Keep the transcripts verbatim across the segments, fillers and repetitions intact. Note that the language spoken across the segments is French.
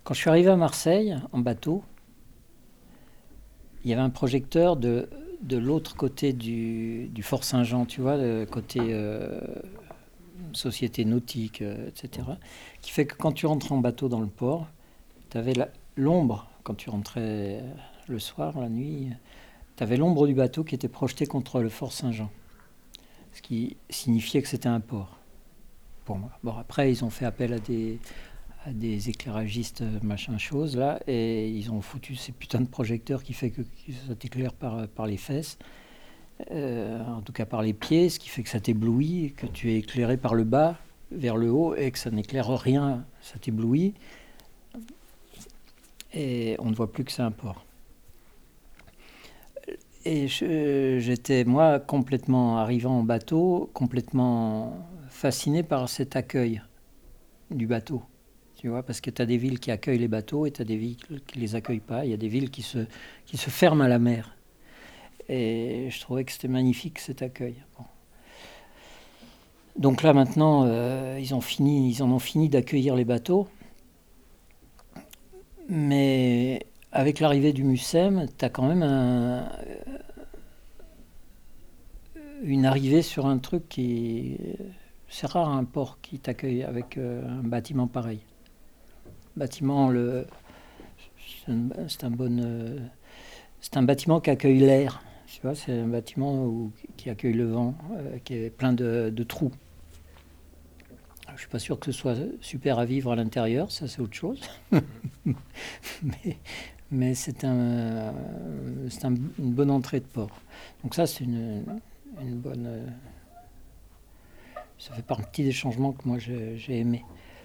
Quand je suis arrivé à Marseille, en bateau, il y avait un projecteur de, de l'autre côté du, du Fort Saint-Jean, tu vois, le côté euh, société nautique, euh, et cetera, qui fait que quand tu rentres en bateau dans le port, tu avais l'ombre, quand tu rentrais le soir, la nuit, tu avais l'ombre du bateau qui était projetée contre le Fort Saint-Jean, ce qui signifiait que c'était un port, pour moi. Bon, après, ils ont fait appel à des, à des éclairagistes, machin chose, là, et ils ont foutu ces putains de projecteurs qui fait que, que ça t'éclaire par, par les fesses, euh, en tout cas par les pieds, ce qui fait que ça t'éblouit, que tu es éclairé par le bas vers le haut et que ça n'éclaire rien, ça t'éblouit, et on ne voit plus que c'est un port. Et je, j'étais, moi, complètement arrivant en bateau, complètement fasciné par cet accueil du bateau. Tu vois, parce que tu as des villes qui accueillent les bateaux et tu as des villes qui ne les accueillent pas. Il y a des villes qui se, qui se ferment à la mer. Et je trouvais que c'était magnifique cet accueil. Bon. Donc là maintenant, euh, ils, ont fini, ils en ont fini d'accueillir les bateaux. Mais avec l'arrivée du MUSEM, tu as quand même un, une arrivée sur un truc qui... C'est rare un port qui t'accueille avec euh, un bâtiment pareil. Bâtiment, le, c'est un, c'est un bon... Euh, c'est un bâtiment qui accueille l'air. Tu vois, c'est un bâtiment où, qui accueille le vent, euh, qui est plein de, de trous. Je ne suis pas sûr que ce soit super à vivre à l'intérieur, ça c'est autre chose. mais mais c'est, un, c'est un, une bonne entrée de port. Donc ça c'est une, une bonne... Euh, ça fait partie des changements que moi j'ai, j'ai aimé.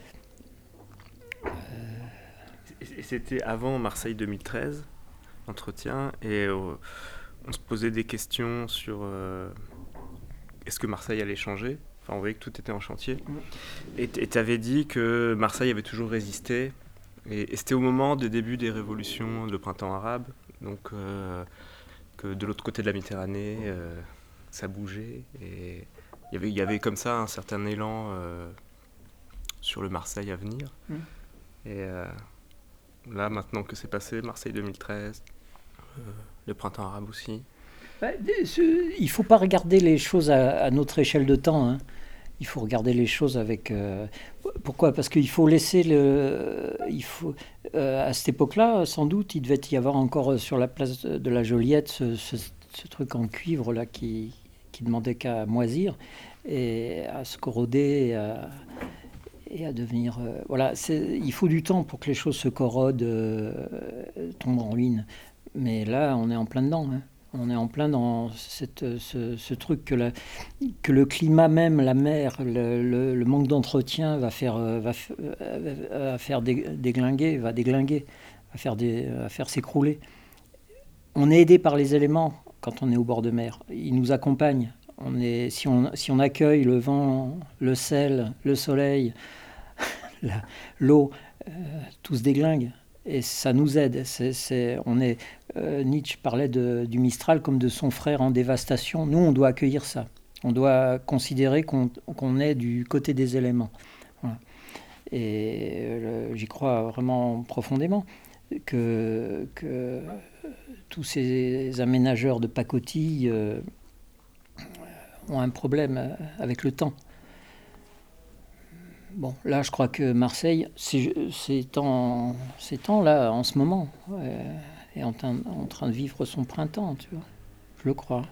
Et c'était avant Marseille deux mille treize, entretien, et euh, on se posait des questions sur euh, est-ce que Marseille allait changer. Enfin, on voyait que tout était en chantier. Et tu avais dit que Marseille avait toujours résisté. Et, et c'était au moment des débuts des révolutions, le printemps arabe, donc euh, que de l'autre côté de la Méditerranée, euh, ça bougeait. Et il y avait, il y avait comme ça un certain élan euh, sur le Marseille à venir. Mm. Et euh, là, maintenant que c'est passé, Marseille deux mille treize, euh, le printemps arabe aussi. Ouais, il ne faut pas regarder les choses à, à notre échelle de temps. Hein. Il faut regarder les choses avec... Euh, pourquoi ? Parce qu'il faut laisser le... Il faut, euh, à cette époque-là, sans doute, il devait y avoir encore sur la place de la Joliette ce, ce, ce truc en cuivre là qui, qui demandait qu'à moisir et à se corroder et à, et à devenir... Euh, voilà, c'est, il faut du temps pour que les choses se corrodent, euh, tombent en ruine. Mais là, on est en plein dedans. Hein. On est en plein dans cette, ce, ce truc que, la, que le climat même, la mer, le, le, le manque d'entretien va faire, va, va faire déglinguer, va déglinguer, va faire, des, va faire s'écrouler. On est aidé par les éléments quand on est au bord de mer. Ils nous accompagnent. On est, si, on, si on accueille le vent, le sel, le soleil, la, l'eau, euh, tout se déglingue. Et ça nous aide. C'est, c'est, on est, euh, Nietzsche parlait de, du Mistral comme de son frère en dévastation. Nous, on doit accueillir ça. On doit considérer qu'on, qu'on est du côté des éléments. Voilà. Et euh, j'y crois vraiment profondément que, que tous ces aménageurs de pacotille euh, ont un problème avec le temps. Bon, là, je crois que Marseille, c'est, c'est, en, c'est en, là, en ce moment, euh, est en, en train de vivre son printemps, tu vois. Je le crois.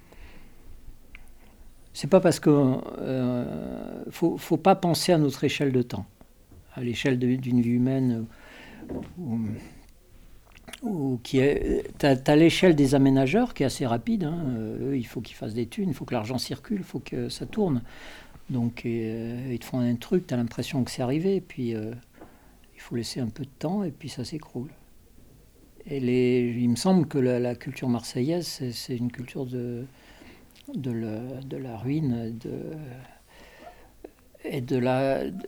C'est pas parce que euh, faut, faut pas penser à notre échelle de temps, à l'échelle de, d'une vie humaine, ou, ou qui est. T'as, t'as l'échelle des aménageurs qui est assez rapide. Hein. Eux, il faut qu'ils fassent des thunes, il faut que l'argent circule, il faut que ça tourne. Donc euh, ils te font un truc, tu as l'impression que c'est arrivé, et puis euh, il faut laisser un peu de temps, et puis ça s'écroule. Et les, il me semble que la, la culture marseillaise, c'est, c'est une culture de, de, la, de la ruine de, et de la, de,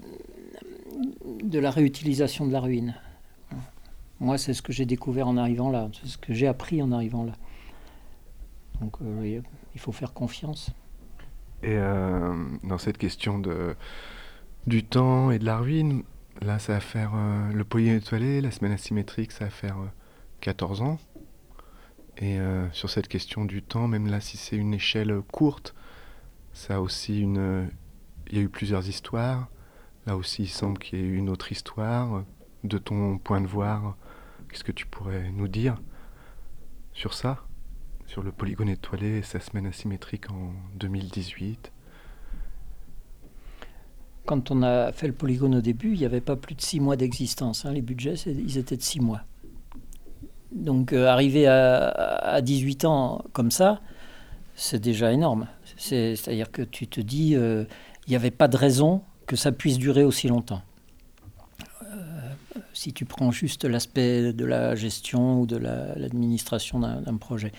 de la réutilisation de la ruine. Moi, c'est ce que j'ai découvert en arrivant là, c'est ce que j'ai appris en arrivant là. Donc euh, il faut faire confiance. Et euh, dans cette question de, du temps et de la ruine, Là, ça va faire euh, le polygone étoilé, la semaine asymétrique, ça va faire euh, quatorze ans. Et euh, sur cette question du temps, même là, si c'est une échelle courte, ça a aussi une. euh, Il y a eu plusieurs histoires. Là aussi, il semble qu'il y ait eu une autre histoire. De ton point de voir, qu'est-ce que tu pourrais nous dire sur ça? Sur le polygone étoilé et sa semaine asymétrique en deux mille dix-huit? Quand on a fait le polygone au début, il n'y avait pas plus de six mois d'existence. Hein. Les budgets, c'est- ils étaient de six mois. Donc euh, arriver à, à dix-huit ans comme ça, c'est déjà énorme. C'est, c'est-à-dire que tu te dis, euh, il n'y avait pas de raison que ça puisse durer aussi longtemps. Si tu prends juste l'aspect de la gestion ou de la, l'administration d'un, d'un projet.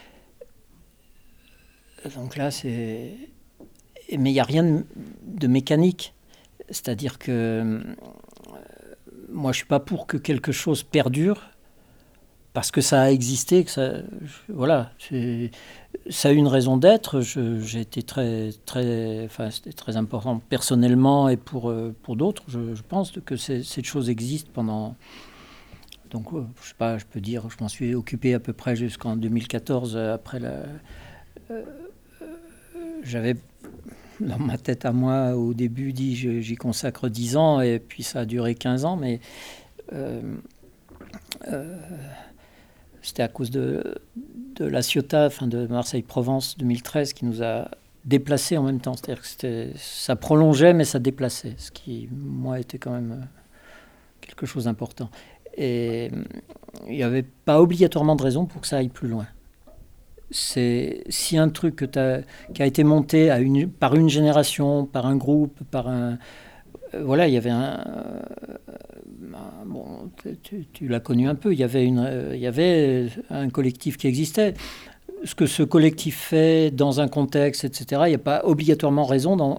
Donc là, c'est... Mais il n'y a rien de, de mécanique. C'est-à-dire que euh, moi, je ne suis pas pour que quelque chose perdure parce que ça a existé, que ça, voilà, c'est, ça a une raison d'être. Je, j'ai été très, très, enfin, c'était très important personnellement et pour, euh, pour d'autres. Je, je pense que c'est, cette chose existe pendant. Donc, euh, je sais pas, je peux dire, je m'en suis occupé à peu près jusqu'en deux mille quatorze. euh, Après la, euh, j'avais dans ma tête à moi au début dit je- j'y consacre dix ans et puis ça a duré quinze ans, mais euh, euh, c'était à cause de, de la Ciotat, enfin de Marseille-Provence deux mille treize, qui nous a déplacés en même temps. C'est-à-dire que c'était, ça prolongeait, mais ça déplaçait, ce qui, moi, était quand même quelque chose d'important. Et il n'y avait pas obligatoirement de raison pour que ça aille plus loin. C'est si un truc que t'as, qui a été monté à une, par une génération, par un groupe, par un, euh, voilà, il y avait un, euh, bon, tu, tu l'as connu un peu. Il y avait une, euh, il y avait un collectif qui existait. Ce que ce collectif fait dans un contexte, et cetera. Il n'y a pas obligatoirement raison dans,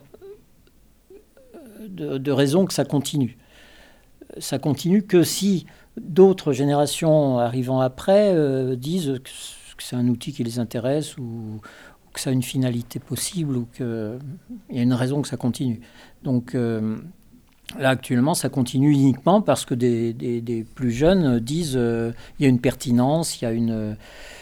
de, de raison que ça continue. Ça continue que si d'autres générations arrivant après euh, disent que c'est un outil qui les intéresse ou que ça a une finalité possible ou qu'il y a une raison que ça continue. Donc euh, là, actuellement, ça continue uniquement parce que des, des, des plus jeunes disent euh, il y a une pertinence, il y a une... Euh,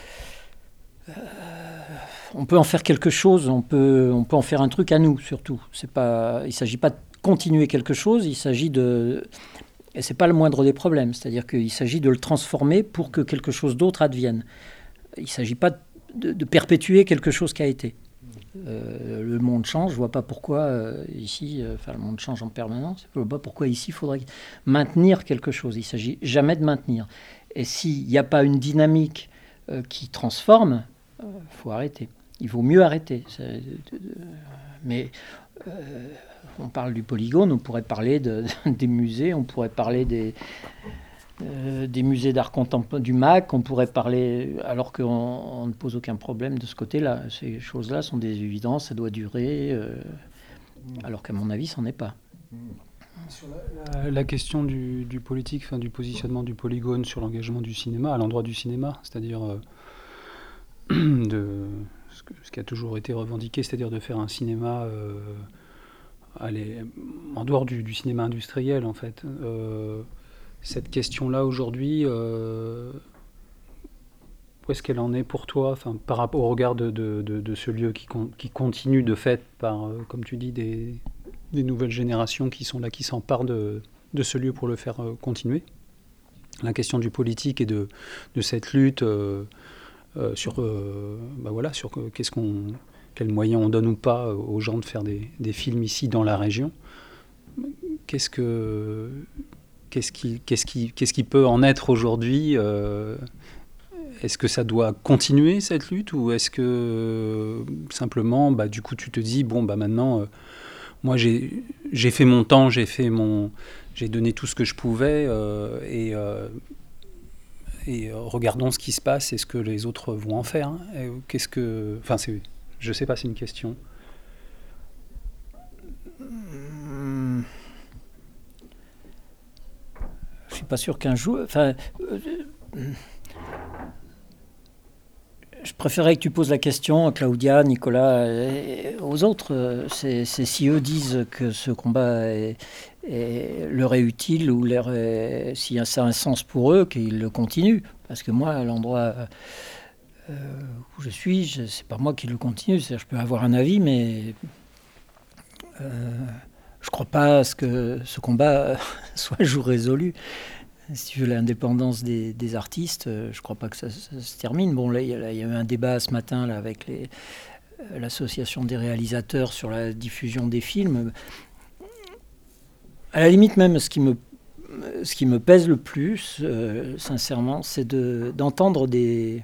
on peut en faire quelque chose, on peut, on peut en faire un truc à nous, surtout. C'est pas, il ne s'agit pas de continuer quelque chose, il s'agit de... Et ce n'est pas le moindre des problèmes, c'est-à-dire qu'il s'agit de le transformer pour que quelque chose d'autre advienne. Il ne s'agit pas de, de perpétuer quelque chose qui a été. Euh, le monde change, je ne vois pas pourquoi euh, ici, euh, enfin le monde change en permanence, je ne vois pas pourquoi ici il faudrait maintenir quelque chose. Il ne s'agit jamais de maintenir. Et s'il n'y a pas une dynamique euh, qui transforme, il euh, faut arrêter. Il vaut mieux arrêter. C'est, de, de, mais euh, on parle du polygone, on pourrait parler de, de, des musées, on pourrait parler des, euh, des musées d'art contemporain du M A C, on pourrait parler, alors qu'on on ne pose aucun problème de ce côté-là. Ces choses-là sont des évidences, ça doit durer, euh, alors qu'à mon avis, ça n'en est pas. Sur la, la, la question du, du politique, enfin, du positionnement du polygone sur l'engagement du cinéma, à l'endroit du cinéma, c'est-à-dire euh, de ce, que, ce qui a toujours été revendiqué, c'est-à-dire de faire un cinéma euh, allez, en dehors du, du cinéma industriel, en fait. Euh, cette question-là, aujourd'hui, euh, où est-ce qu'elle en est pour toi, enfin, par rapport au regard de, de, de, de ce lieu qui, con, qui continue de fait par, euh, comme tu dis, des... des nouvelles générations qui sont là, qui s'emparent de, de ce lieu pour le faire euh, continuer. La question du politique et de, de cette lutte euh, euh, sur, euh, bah voilà, sur euh, qu'est-ce qu'on, quels moyens on donne ou pas euh, aux gens de faire des, des films ici dans la région. Qu'est-ce, que, qu'est-ce, qui, qu'est-ce, qui, qu'est-ce qui peut en être aujourd'hui euh, Est-ce que ça doit continuer cette lutte ou est-ce que euh, simplement, bah, du coup, tu te dis, bon, bah maintenant... Euh, Moi, j'ai, j'ai fait mon temps, j'ai fait mon, j'ai donné tout ce que je pouvais, euh, et, euh, et euh, regardons ce qui se passe et ce que les autres vont en faire. Hein. Et qu'est-ce que, enfin, c'est, je sais pas, c'est une question. Mmh. Je suis pas sûr qu'un jour, enfin, euh, je préférais que tu poses la question à Claudia, Nicolas et aux autres. C'est, c'est si eux disent que ce combat est, est, leur est utile ou leur est, si ça a un sens pour eux, qu'ils le continuent. Parce que moi, à l'endroit euh, où je suis, je, c'est pas moi qui le continue. C'est-à-dire, je peux avoir un avis, mais euh, je crois pas à ce que ce combat soit un jour résolu. Si tu veux l'indépendance des, des artistes, euh, je ne crois pas que ça, ça se termine. Bon, là, il y, y a eu un débat ce matin là, avec les, euh, l'association des réalisateurs sur la diffusion des films. À la limite même, ce qui me, ce qui me pèse le plus, euh, sincèrement, c'est de, d'entendre des,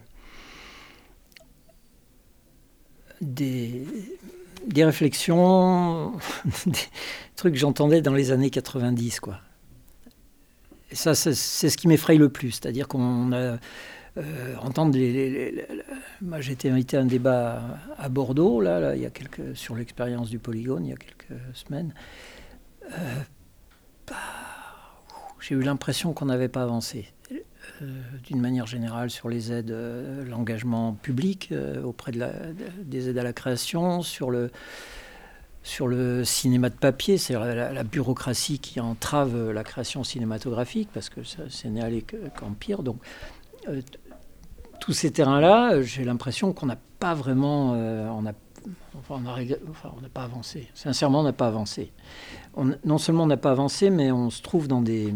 des, des réflexions, des trucs que j'entendais dans les années quatre-vingt-dix, quoi. Et ça, c'est, c'est ce qui m'effraie le plus. C'est-à-dire qu'on a euh, entendre les, les, les, les, moi, j'ai été invité à un débat à Bordeaux, là, là, il y a quelques, sur l'expérience du polygone, il y a quelques semaines. Euh, bah, j'ai eu l'impression qu'on n'avait pas avancé. Euh, d'une manière générale, sur les aides, euh, l'engagement public euh, auprès de la, de, des aides à la création, sur le... sur le cinéma de papier, c'est la, la, la bureaucratie qui entrave la création cinématographique, parce que ça, c'est n'allé qu'en pire. Donc, euh, tous ces terrains-là, j'ai l'impression qu'on n'a pas vraiment... Euh, on a, enfin, on a, enfin, on n'a pas avancé. Sincèrement, on n'a pas avancé. On, non seulement on n'a pas avancé, mais on se trouve dans des...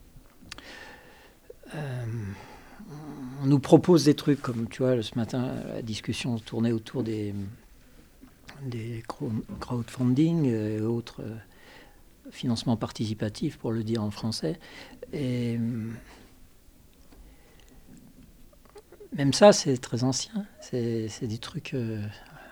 Euh, on nous propose des trucs, comme tu vois, ce matin, la discussion tournait autour des... des crowdfunding et autres financements participatifs, pour le dire en français. Et même ça, c'est très ancien. C'est, c'est des trucs euh,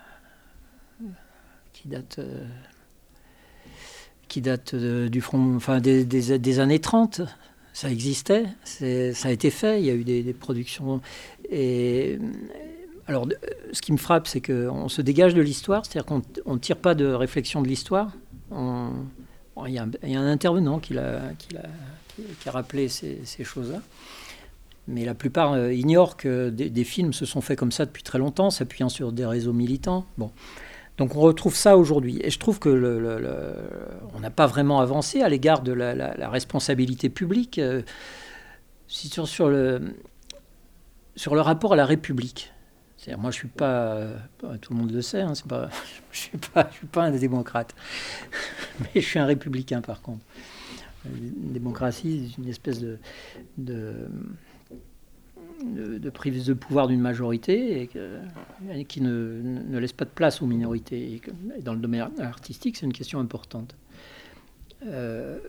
qui datent, euh, qui datent euh, du front, enfin des, des, des années trente. Ça existait, c'est, ça a été fait. Il y a eu des, des productions. Et alors, ce qui me frappe, c'est qu'on se dégage de l'histoire, c'est-à-dire qu'on ne tire pas de réflexion de l'histoire. On, bon, il, y a un, il y a un intervenant qui, l'a, qui, l'a, qui, qui a rappelé ces, ces choses-là. Mais la plupart euh, ignorent que des, des films se sont faits comme ça depuis très longtemps, s'appuyant sur des réseaux militants. Bon. Donc on retrouve ça aujourd'hui. Et je trouve que le, le, le, on n'a pas vraiment avancé à l'égard de la, la, la responsabilité publique euh, sur, sur, le, sur le rapport à la République. C'est-à-dire, moi, je suis pas, euh, tout le monde le sait, hein, c'est pas, je suis pas, je suis pas un démocrate, mais je suis un républicain par contre. Une démocratie, c'est une espèce de, de, de, de prise de pouvoir d'une majorité et, que, et qui ne, ne laisse pas de place aux minorités. Et, que, et dans le domaine artistique, c'est une question importante. Euh,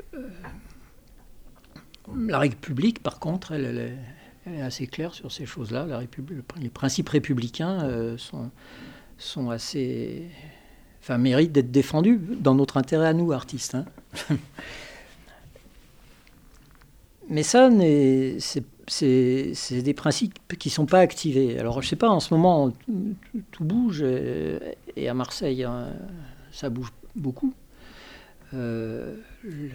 la République, par contre, elle, elle est Elle est assez claire sur ces choses-là. La République, les principes républicains euh, sont, sont assez... Enfin, méritent d'être défendus dans notre intérêt à nous, artistes. Hein. Mais ça, c'est, c'est, c'est des principes qui ne sont pas activés. Alors, je ne sais pas, en ce moment, tout, tout bouge. Et, et à Marseille, hein, ça bouge beaucoup. Euh, le,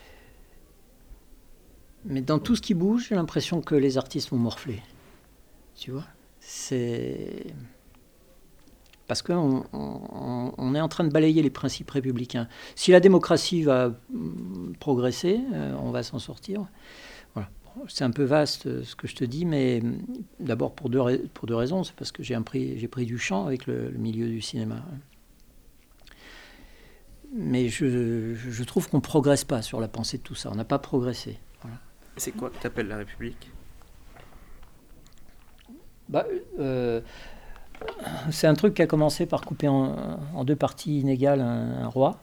Mais dans tout ce qui bouge, j'ai l'impression que les artistes vont morfler. Tu vois ? C'est... Parce qu'on on, on est en train de balayer les principes républicains. Si la démocratie va progresser, euh, on va s'en sortir. Voilà. Bon, c'est un peu vaste euh, ce que je te dis, mais d'abord pour deux, pour deux raisons. C'est parce que j'ai, un pris, j'ai pris du champ avec le, le milieu du cinéma. Mais je, je trouve qu'on ne progresse pas sur la pensée de tout ça. On n'a pas progressé. Voilà. C'est quoi que tu appelles la République ? bah, euh, C'est un truc qui a commencé par couper en, en deux parties inégales un, un roi.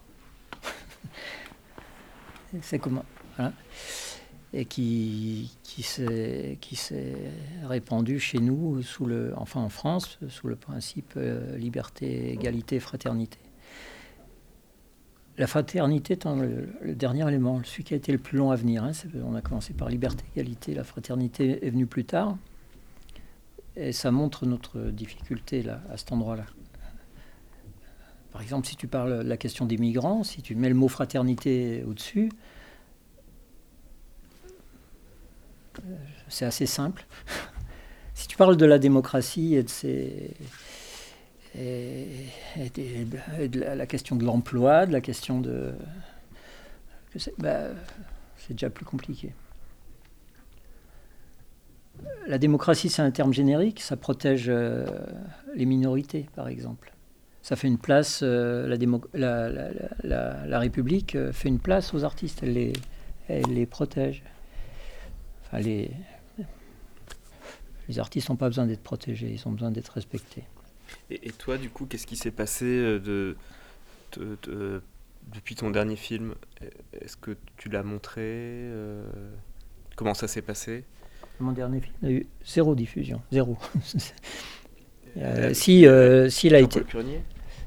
C'est comment voilà. Et qui, qui, s'est, qui s'est répandu chez nous, sous le, enfin en France, sous le principe euh, liberté, égalité, fraternité. La fraternité étant le, le dernier élément, celui qui a été le plus long à venir. Hein. On a commencé par liberté, égalité, la fraternité est venue plus tard. Et ça montre notre difficulté là, à cet endroit-là. Par exemple, si tu parles de la question des migrants, si tu mets le mot fraternité au-dessus, c'est assez simple. Si tu parle de la démocratie et de ses... Et, et, de, et de la, la question de l'emploi, de la question de... C'est, bah, c'est déjà plus compliqué. La démocratie, c'est un terme générique, ça protège euh, les minorités, par exemple. Ça fait une place, euh, la, démo, la, la, la, la République fait une place aux artistes, elle les, elle les protège. Enfin, les, les artistes n'ont pas besoin d'être protégés, ils ont besoin d'être respectés. Et, et toi, du coup, qu'est-ce qui s'est passé de, de, de, de, depuis ton dernier film? Est-ce que tu l'as montré euh, Comment ça s'est passé? Mon dernier film a eu zéro diffusion, zéro. euh, si, euh, s'il a été... Jean-Paul Curnier?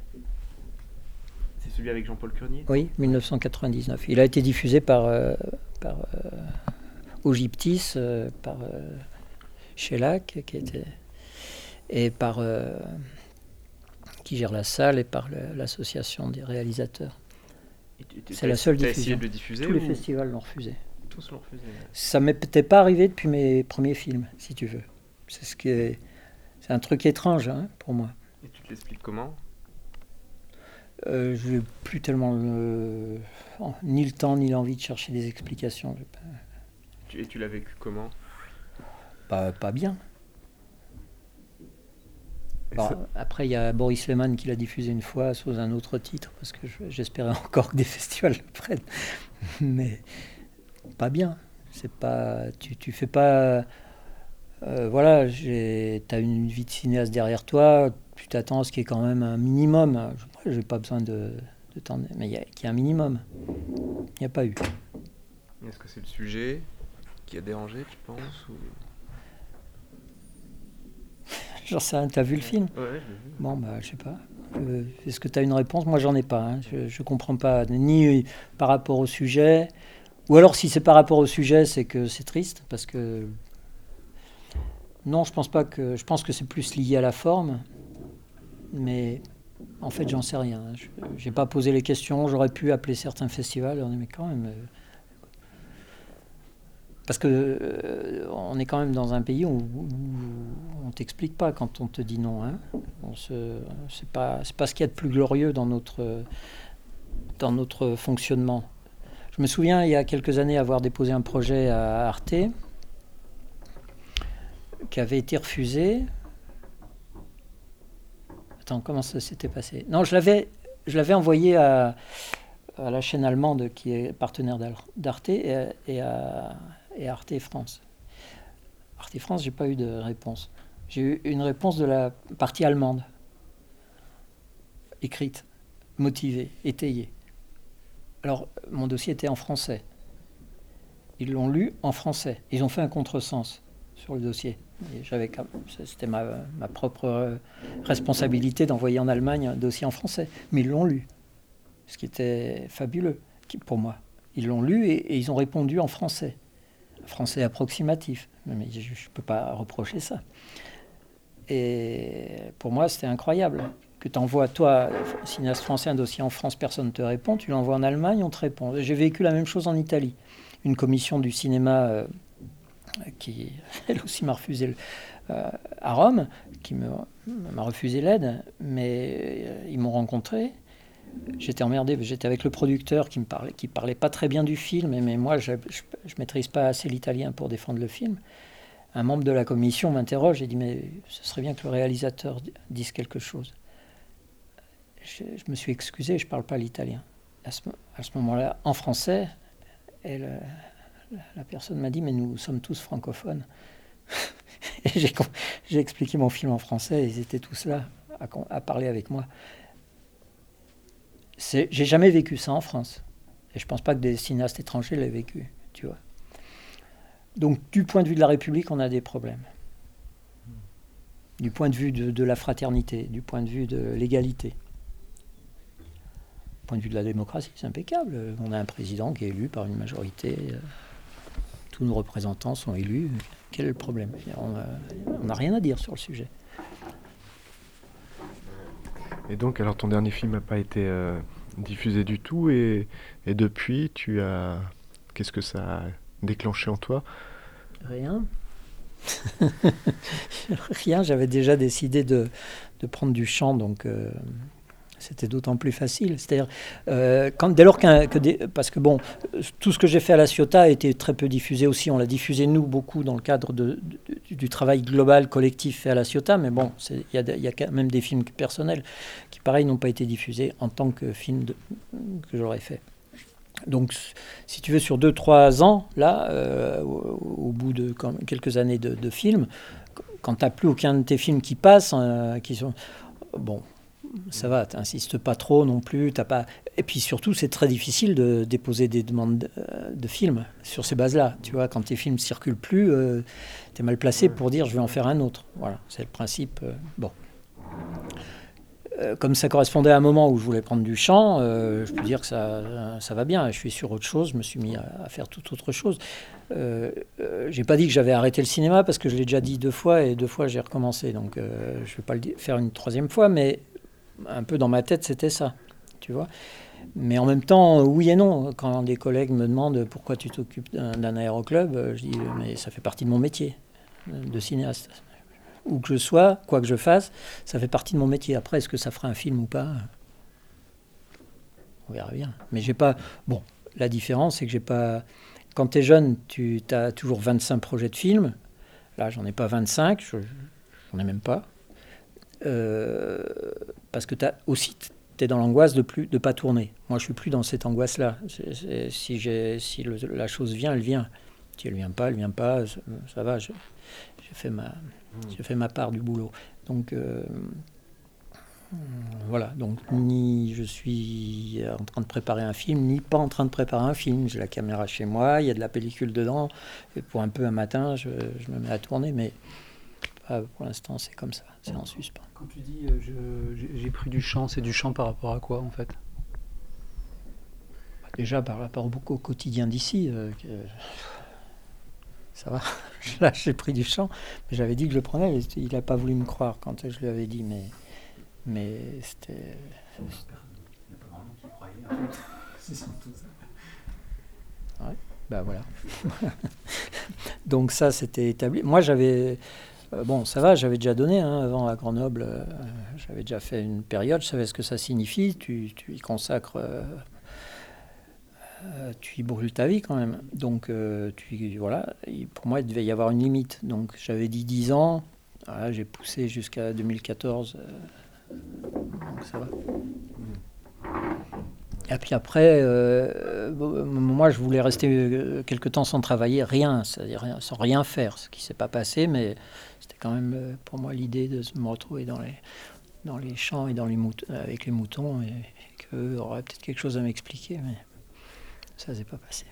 C'est celui avec Jean-Paul Curnier? Oui, dix-neuf cent quatre-vingt-dix-neuf. Il a été diffusé par, euh, par euh, Ogiptis, euh, par euh, Shellac, qui était... et par euh, qui gère la salle et par le, l'association des réalisateurs. Et tu, tu, c'est la seule diffusion. Essayé de le diffuser? Tous ou... les festivals l'ont refusé. Tous l'ont refusé. Ça m'est peut-être pas arrivé depuis mes premiers films, si tu veux. C'est ce qui est, c'est un truc étrange hein, pour moi. Et tu te l'expliques comment? euh, Je n'ai plus tellement le, ni le temps ni l'envie de chercher des explications. Pas... Tu, et tu l'as vécu comment? Pas, pas bien. Bon, après, il y a Boris Lehmann qui l'a diffusé une fois sous un autre titre, parce que je, j'espérais encore que des festivals le prennent. Mais pas bien. C'est pas, tu, tu fais pas... Euh, voilà, j'ai, t'as une vie de cinéaste derrière toi, tu t'attends à ce qu'il y ait quand même un minimum. Je n'ai pas besoin de, de t'en... Mais il y a, qu'il y a un minimum. Il n'y a pas eu. Est-ce que c'est le sujet qui a dérangé, tu penses ou... J'en sais rien, t'as vu le film? Ouais, je l'ai vu. Bon, bah, je sais pas. Euh, est-ce que t'as une réponse? Moi, j'en ai pas. Hein. Je, je comprends pas, ni par rapport au sujet, ou alors si c'est par rapport au sujet, c'est que c'est triste, parce que... Non, je pense pas que... Je pense que c'est plus lié à la forme, mais en fait, j'en sais rien. Je, j'ai pas posé les questions, j'aurais pu appeler certains festivals, mais quand même... Euh, Parce que euh, on est quand même dans un pays où, où on t'explique pas quand on te dit non. Hein. On se, c'est pas, c'est pas ce qu'il y a de plus glorieux dans notre, dans notre fonctionnement. Je me souviens, il y a quelques années, avoir déposé un projet à Arte qui avait été refusé. Attends, comment ça s'était passé? Non, je l'avais, je l'avais envoyé à, à la chaîne allemande qui est partenaire d'Arte et à, et à et Arte France. Arte France, j'ai pas eu de réponse. J'ai eu une réponse de la partie allemande, écrite, motivée, étayée. Alors, mon dossier était en français. Ils l'ont lu en français. Ils ont fait un contresens sur le dossier. Et j'avais, c'était ma, ma propre responsabilité d'envoyer en Allemagne un dossier en français. Mais ils l'ont lu, ce qui était fabuleux pour moi. Ils l'ont lu et, et ils ont répondu en français. Français approximatif, mais je ne peux pas reprocher ça. Et pour moi, c'était incroyable que tu envoies, toi, cinéaste français, un dossier en France, personne ne te répond, tu l'envoies en Allemagne, on te répond. J'ai vécu la même chose en Italie. Une commission du cinéma euh, qui, elle aussi m'a refusé le, euh, à Rome, qui me, m'a refusé l'aide, mais euh, ils m'ont rencontré. J'étais emmerdé, j'étais avec le producteur qui me parlait, qui parlait pas très bien du film, mais moi je, je, je maîtrise pas assez l'italien pour défendre le film. Un membre de la commission m'interroge et dit mais ce serait bien que le réalisateur dise quelque chose. Je, je me suis excusé, je parle pas l'italien. À ce, à ce moment-là, en français, et le, la personne m'a dit mais nous sommes tous francophones. Et j'ai, j'ai expliqué mon film en français et ils étaient tous là à, à parler avec moi. C'est, j'ai jamais vécu ça en France. Et je pense pas que des cinéastes étrangers l'aient vécu, tu vois. Donc, du point de vue de la République, on a des problèmes. Du point de vue de, de la fraternité, du point de vue de l'égalité. Du point de vue de la démocratie, c'est impeccable. On a un président qui est élu par une majorité. Tous nos représentants sont élus. Quel est le problème? On n'a rien à dire sur le sujet. Et donc, alors ton dernier film n'a pas été euh, diffusé du tout, et, et depuis, tu as... Qu'est-ce que ça a déclenché en toi? Rien. Rien, j'avais déjà décidé de, de prendre du chant, donc euh, c'était d'autant plus facile. C'est-à-dire, euh, quand, dès lors qu'un... Que des, parce que bon, tout ce que j'ai fait à La Ciotat a été très peu diffusé aussi. On l'a diffusé, nous, beaucoup dans le cadre de, de, du travail global, collectif fait à La Ciotat, mais bon, il y, y a quand même des films personnels qui, pareil, n'ont pas été diffusés en tant que film de, que j'aurais fait. Donc, si tu veux, sur deux trois ans, là, euh, au, au bout de quelques années de, de films, quand tu n'as plus aucun de tes films qui passent, euh, qui sont... Bon, ça va, tu n'insistes pas trop non plus. T'as pas... Et puis surtout, c'est très difficile de déposer des demandes de, de films sur ces bases-là. Tu vois, quand tes films ne circulent plus, euh, tu es mal placé pour dire « je vais en faire un autre ». Voilà, c'est le principe. Euh, bon. Comme ça correspondait à un moment où je voulais prendre du chant, euh, je peux dire que ça, ça va bien. Je suis sur autre chose, je me suis mis à, à faire toute autre chose. Euh, euh, j'ai pas dit que j'avais arrêté le cinéma parce que je l'ai déjà dit deux fois et deux fois j'ai recommencé. Donc euh, je vais pas le faire une troisième fois, mais un peu dans ma tête c'était ça, tu vois. Mais en même temps, oui et non. Quand des collègues me demandent pourquoi tu t'occupes d'un, d'un aéroclub, je dis mais ça fait partie de mon métier de cinéaste. Où que je sois, quoi que je fasse, ça fait partie de mon métier. Après, est-ce que ça fera un film ou pas ? On verra bien. Mais j'ai pas... Bon, la différence, c'est que j'ai pas... Quand tu es jeune, tu as toujours vingt-cinq projets de films. Là, j'en ai pas vingt-cinq, je, j'en ai même pas. Euh, parce que t'as aussi, tu es dans l'angoisse de ne de pas tourner. Moi, je suis plus dans cette angoisse-là. C'est, c'est, si j'ai, si le, la chose vient, elle vient. Si elle vient pas, elle vient pas, ça, ça va. Je, j'ai fait ma... J'ai fait ma part du boulot. Donc, euh, voilà. Donc, ni je suis en train de préparer un film, ni pas en train de préparer un film. J'ai la caméra chez moi, il y a de la pellicule dedans. Et pour un peu un matin, je, je me mets à tourner. Mais ah, pour l'instant, c'est comme ça. C'est en suspens. Quand tu dis euh, je, j'ai, j'ai pris du chant, c'est du chant par rapport à quoi, en fait ? Déjà, par rapport beaucoup au quotidien d'ici. Euh, que, ça va, là j'ai pris du chant, mais j'avais dit que je le prenais, il n'a pas voulu me croire quand je lui avais dit, mais, mais c'était... Il n'y a pas vraiment qui croyait, en fait. C'est surtout ça. Ouais, ben voilà. Donc ça, c'était établi. Moi, j'avais... Euh, bon, ça va, j'avais déjà donné, hein, avant à Grenoble, euh, j'avais déjà fait une période, je savais ce que ça signifie, tu, tu y consacres... Euh, Euh, tu y brûles ta vie quand même. Donc, euh, tu, voilà, pour moi, il devait y avoir une limite. Donc, j'avais dit dix ans. Voilà, j'ai poussé jusqu'à deux mille quatorze. Euh, donc, ça va. Et puis après, euh, moi, je voulais rester quelque temps sans travailler, rien, c'est-à-dire rien, sans rien faire. Ce qui ne s'est pas passé, mais c'était quand même pour moi l'idée de me retrouver dans les, dans les champs et dans les mout- avec les moutons et, et qu'eux auraient peut-être quelque chose à m'expliquer. Mais ça s'est pas passé.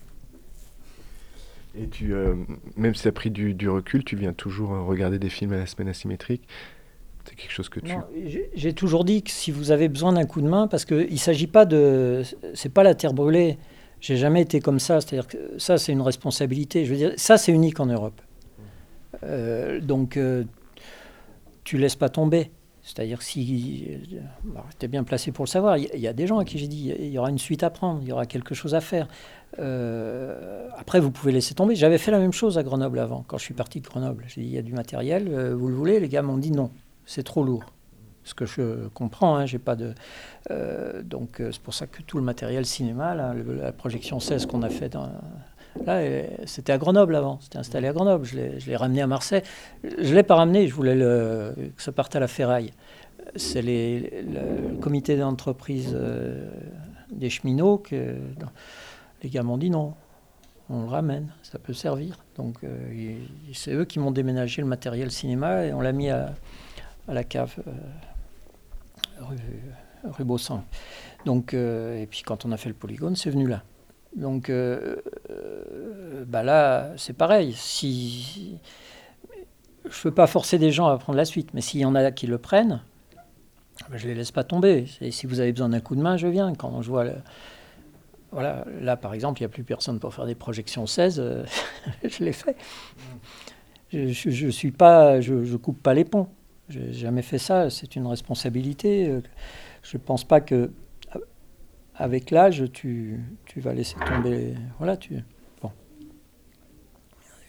Et tu, euh, même si tu as pris du, du recul, tu viens toujours regarder des films à la semaine asymétrique. C'est quelque chose que tu... Non, j'ai, j'ai toujours dit que si vous avez besoin d'un coup de main, parce qu'il ne s'agit pas de... C'est pas la terre brûlée. J'ai jamais été comme ça. C'est-à-dire que ça, c'est une responsabilité. Je veux dire, ça, c'est unique en Europe. Euh, donc, euh, tu laisses pas tomber. C'est-à-dire que si... Bah, tu es bien placé pour le savoir. Il y, y a des gens à qui j'ai dit, il y aura une suite à prendre, il y aura quelque chose à faire. Euh, après, vous pouvez laisser tomber. J'avais fait la même chose à Grenoble avant, quand je suis parti de Grenoble. J'ai dit, il y a du matériel, euh, vous le voulez ? Les gars m'ont dit non, c'est trop lourd. Ce que je comprends, hein, j'ai pas de... Euh, donc, euh, c'est pour ça que tout le matériel cinéma, là, le, la projection seize qu'on a fait dans... Là, c'était à Grenoble avant, c'était installé à Grenoble. Je l'ai, je l'ai ramené à Marseille. Je ne l'ai pas ramené, je voulais le, que ça parte à la ferraille. C'est les, le, le comité d'entreprise euh, des cheminots que les gars m'ont dit non, on le ramène, ça peut servir. Donc euh, et, c'est eux qui m'ont déménagé le matériel cinéma et on l'a mis à, à la cave euh, rue, rue Baussan. Donc, euh, et puis quand on a fait le polygone, c'est venu là. Donc euh, euh, bah là, c'est pareil. Si, je ne peux pas forcer des gens à prendre la suite, mais s'il y en a qui le prennent, bah, je ne les laisse pas tomber. Et si vous avez besoin d'un coup de main, je viens. Quand je vois... Le, voilà, là, par exemple, il n'y a plus personne pour faire des projections seize. Euh, je l'ai fait. Je ne suis pas... Je, je coupe pas les ponts. Je n'ai jamais fait ça. C'est une responsabilité. Je ne pense pas que... Avec l'âge, tu, tu vas laisser tomber... Voilà, tu... Bon.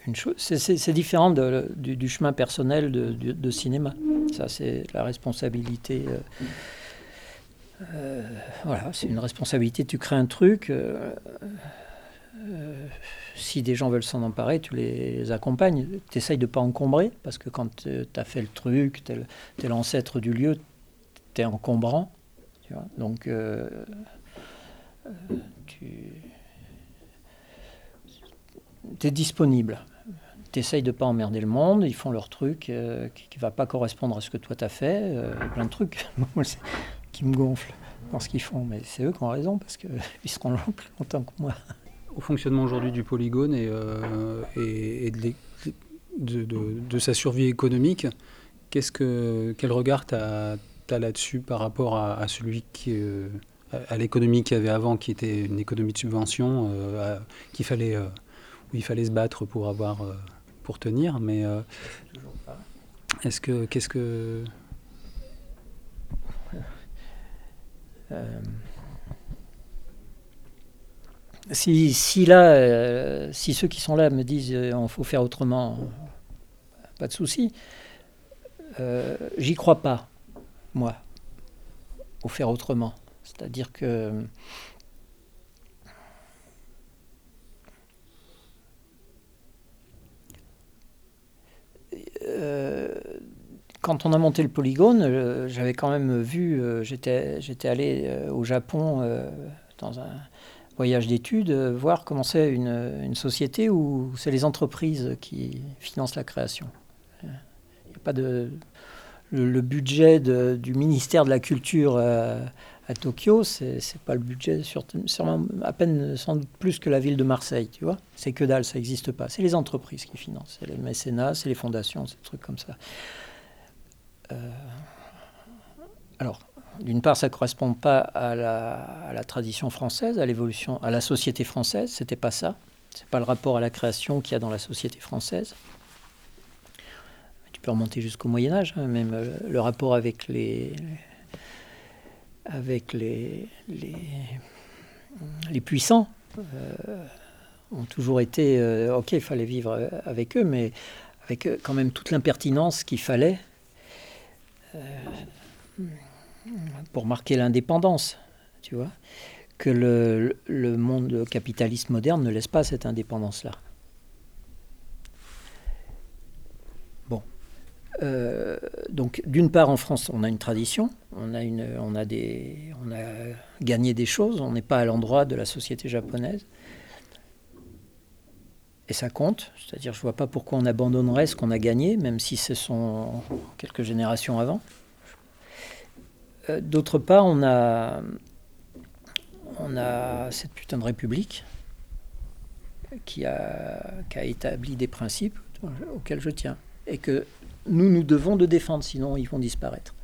une chose, c'est, c'est, c'est différent de, du, du chemin personnel de, de, de cinéma. Ça, c'est la responsabilité. Euh, euh, voilà, c'est une responsabilité. Tu crées un truc. Euh, euh, si des gens veulent s'en emparer, tu les accompagnes. Tu essayes de ne pas encombrer, parce que quand tu as fait le truc, tu es l'ancêtre du lieu, tu es encombrant. Tu vois. Donc, euh, euh, tu es disponible. Tu essayes de ne pas emmerder le monde, ils font leur truc euh, qui ne va pas correspondre à ce que toi tu as fait, euh, plein de trucs qui me gonflent dans ce qu'ils font. Mais c'est eux qui ont raison, parce qu'ils seront là plus longtemps que moi. Au fonctionnement aujourd'hui du polygone et, euh, et, et de, de, de, de sa survie économique, qu'est-ce que, quel regard tu as là-dessus par rapport à, à celui qui... Euh, à l'économie qu'il y avait avant, qui était une économie de subvention, euh, à, qu'il fallait, euh, où il fallait se battre pour avoir... Euh, pour tenir, mais euh, toujours pas. Est-ce que qu'est-ce que euh, si, si là, euh, si ceux qui sont là me disent euh, on faut faire autrement, pas de souci. Euh, j'y crois pas, moi, au faire autrement. C'est-à-dire que Euh, quand on a monté le polygone, euh, j'avais quand même vu, euh, j'étais, j'étais allé euh, au Japon euh, dans un voyage d'études, euh, voir comment c'est une, une société où c'est les entreprises qui financent la création. Il n'y a pas de, le, le budget de, du ministère de la Culture euh, à Tokyo, c'est, c'est pas le budget, sur, sûrement à peine sans doute plus que la ville de Marseille, tu vois. C'est que dalle, ça n'existe pas. C'est les entreprises qui financent, c'est les mécénats, c'est les fondations, c'est des trucs comme ça. Euh, alors, d'une part, ça ne correspond pas à la, à la tradition française, à l'évolution, à la société française. C'était pas ça. C'est pas le rapport à la création qu'il y a dans la société française. Tu peux remonter jusqu'au Moyen-Âge, hein, même euh, le rapport avec les... avec les, les, les puissants euh, ont toujours été... Euh, ok, il fallait vivre avec eux, mais avec euh, quand même toute l'impertinence qu'il fallait euh, pour marquer l'indépendance, tu vois, que le, le monde capitaliste moderne ne laisse pas cette indépendance-là. Bon. Euh, donc, d'une part, en France, on a une tradition, on a, une, on a, des, on a gagné des choses, on n'est pas à l'endroit de la société japonaise. Et ça compte, c'est-à-dire je ne vois pas pourquoi on abandonnerait ce qu'on a gagné, même si ce sont quelques générations avant. Euh, d'autre part, on a, on a cette putain de république qui a, qui a établi des principes auxquels je tiens, et que nous, nous devons de défendre, sinon ils vont disparaître.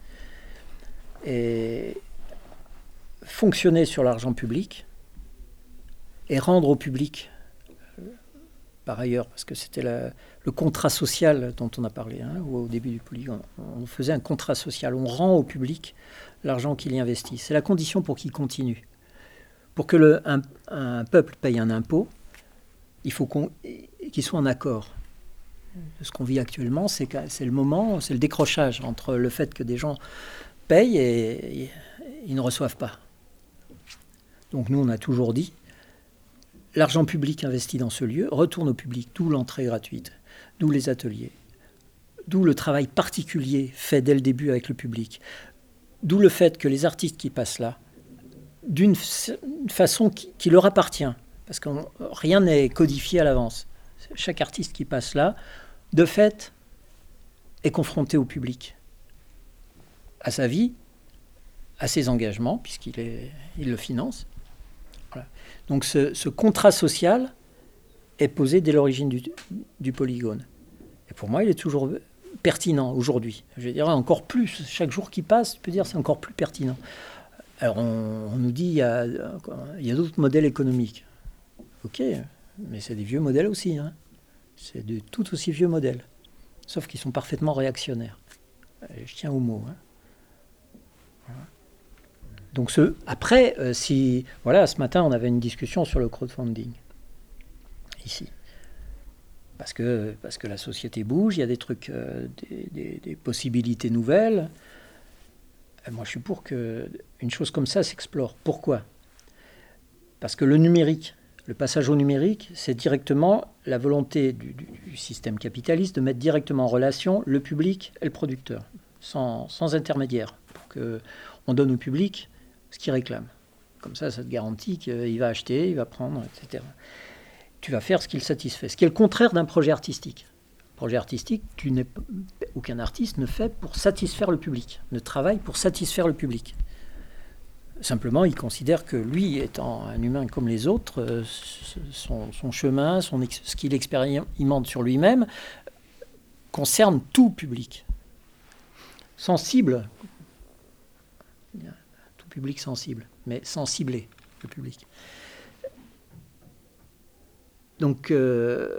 Et fonctionner sur l'argent public et rendre au public, par ailleurs, parce que c'était la, le contrat social dont on a parlé hein, au début du polygone, on faisait un contrat social, on rend au public l'argent qu'il y investit. C'est la condition pour qu'il continue. Pour que le, un, un peuple paye un impôt, il faut qu'on, qu'il soit en accord. Ce qu'on vit actuellement, c'est, que, c'est le moment, c'est le décrochage entre le fait que des gens payent et, et ils ne reçoivent pas. Donc nous, on a toujours dit, l'argent public investi dans ce lieu retourne au public, d'où l'entrée gratuite, d'où les ateliers, d'où le travail particulier fait dès le début avec le public, d'où le fait que les artistes qui passent là, d'une façon qui, qui leur appartient, parce que rien n'est codifié à l'avance. Chaque artiste qui passe là, de fait, est confronté au public, à sa vie, à ses engagements, puisqu'il est, il le finance. Voilà. Donc ce, ce contrat social est posé dès l'origine du, du polygone. Et pour moi, il est toujours pertinent aujourd'hui. Je dirais encore plus. Chaque jour qui passe, je peux dire c'est encore plus pertinent. Alors on, on nous dit il y a, il y a d'autres modèles économiques. Ok, mais c'est des vieux modèles aussi. Hein. C'est de tout aussi vieux modèles. Sauf qu'ils sont parfaitement réactionnaires. Et je tiens au mot. Hein. Voilà. Donc ce, après, euh, si voilà, ce matin on avait une discussion sur le crowdfunding ici. Parce que, parce que la société bouge, il y a des trucs, euh, des, des, des possibilités nouvelles. Et moi, je suis pour qu'une chose comme ça s'explore. Pourquoi ? Parce que le numérique, le passage au numérique, c'est directement la volonté du, du, du système capitaliste de mettre directement en relation le public et le producteur, sans, sans intermédiaire, pour qu'on donne au public ce qu'il réclame. Comme ça, ça te garantit qu'il va acheter, il va prendre, et cetera. Tu vas faire ce qu'il satisfait, ce qui est le contraire d'un projet artistique. Projet artistique, tu n'es, aucun artiste ne fait pour satisfaire le public, ne travaille pour satisfaire le public. Simplement, il considère que lui, étant un humain comme les autres, son, son chemin, son, ce qu'il expérimente sur lui-même, concerne tout public. Sensible, tout public sensible, mais sans cibler le public. Donc, euh,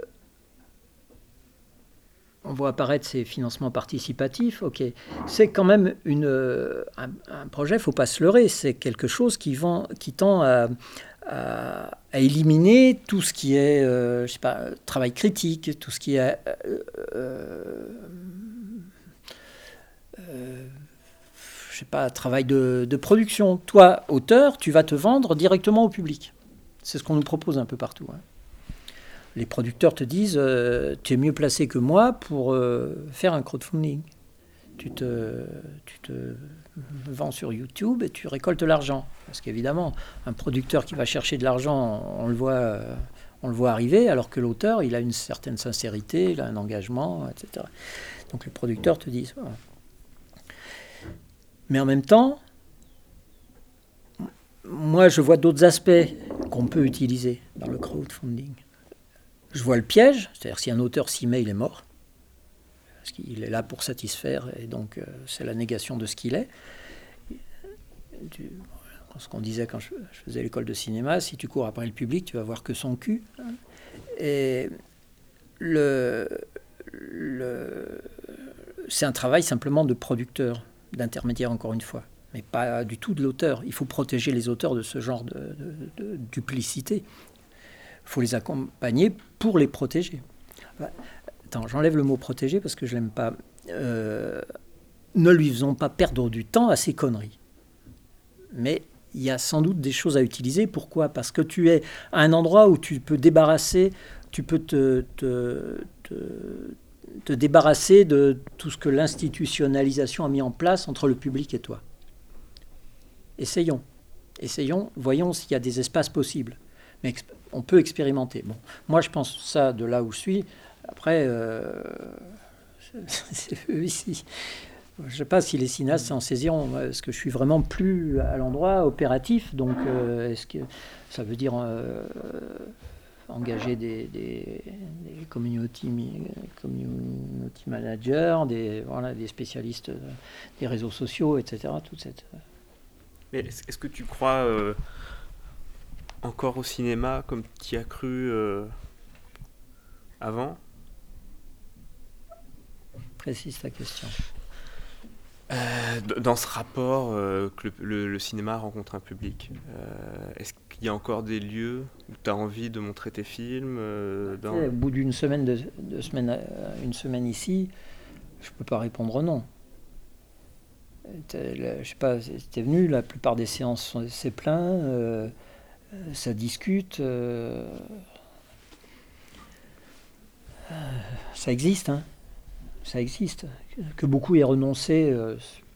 on voit apparaître ces financements participatifs. Ok, c'est quand même une, un, un projet, il ne faut pas se leurrer, c'est quelque chose qui, vend, qui tend à, à, à éliminer tout ce qui est, euh, je sais pas, travail critique, tout ce qui est, euh, euh, euh, je sais pas, travail de, de production. Toi, auteur, tu vas te vendre directement au public. C'est ce qu'on nous propose un peu partout, hein. Les producteurs te disent euh, tu es mieux placé que moi pour euh, faire un crowdfunding. Tu te, tu te vends sur YouTube et tu récoltes l'argent. Parce qu'évidemment, un producteur qui va chercher de l'argent, on le voit, euh, on le voit arriver, alors que l'auteur, il a une certaine sincérité, il a un engagement, et cetera. Donc les producteurs te disent... Voilà. Mais en même temps, moi je vois d'autres aspects qu'on peut utiliser dans le crowdfunding. Je vois le piège, c'est-à-dire si un auteur s'y met, il est mort. Parce qu'il est là pour satisfaire, et donc euh, c'est la négation de ce qu'il est. Tu, ce qu'on disait quand je, je faisais l'école de cinéma, si tu cours après le public, tu vas voir que son cul. Et le, le, c'est un travail simplement de producteur, d'intermédiaire encore une fois, mais pas du tout de l'auteur. Il faut protéger les auteurs de ce genre de, de, de duplicité. Il faut les accompagner pour les protéger. Attends, j'enlève le mot protéger parce que je l'aime pas. Euh, ne lui faisons pas perdre du temps à ces conneries. Mais il y a sans doute des choses à utiliser. Pourquoi ? Parce que tu es à un endroit où tu peux débarrasser, tu peux te, te, te, te débarrasser de tout ce que l'institutionnalisation a mis en place entre le public et toi. Essayons. Essayons, voyons s'il y a des espaces possibles. Mais on peut expérimenter. Bon, moi, je pense ça de là où je suis. Après, euh, c'est eux ici. Je ne sais pas si les cinéastes s'en saisiront, parce que je suis vraiment plus à l'endroit opératif. Donc, euh, est-ce que ça veut dire euh, engager des, des, des community, community managers, des, voilà, des spécialistes des réseaux sociaux, et cetera. Toute cette... Mais est-ce, est-ce que tu crois... Euh... encore au cinéma comme tu y as cru euh, avant ? Précise ta question. Euh, dans ce rapport euh, que le, le, le cinéma rencontre un public, euh, est-ce qu'il y a encore des lieux où tu as envie de montrer tes films euh, dans... Au bout d'une semaine, de, de semaine, une semaine ici, je peux pas répondre non. Je sais pas, t'es venu, la plupart des séances sont, c'est plein. Euh, ça discute, euh, ça existe, hein, ça existe. Que beaucoup aient renoncé. Euh,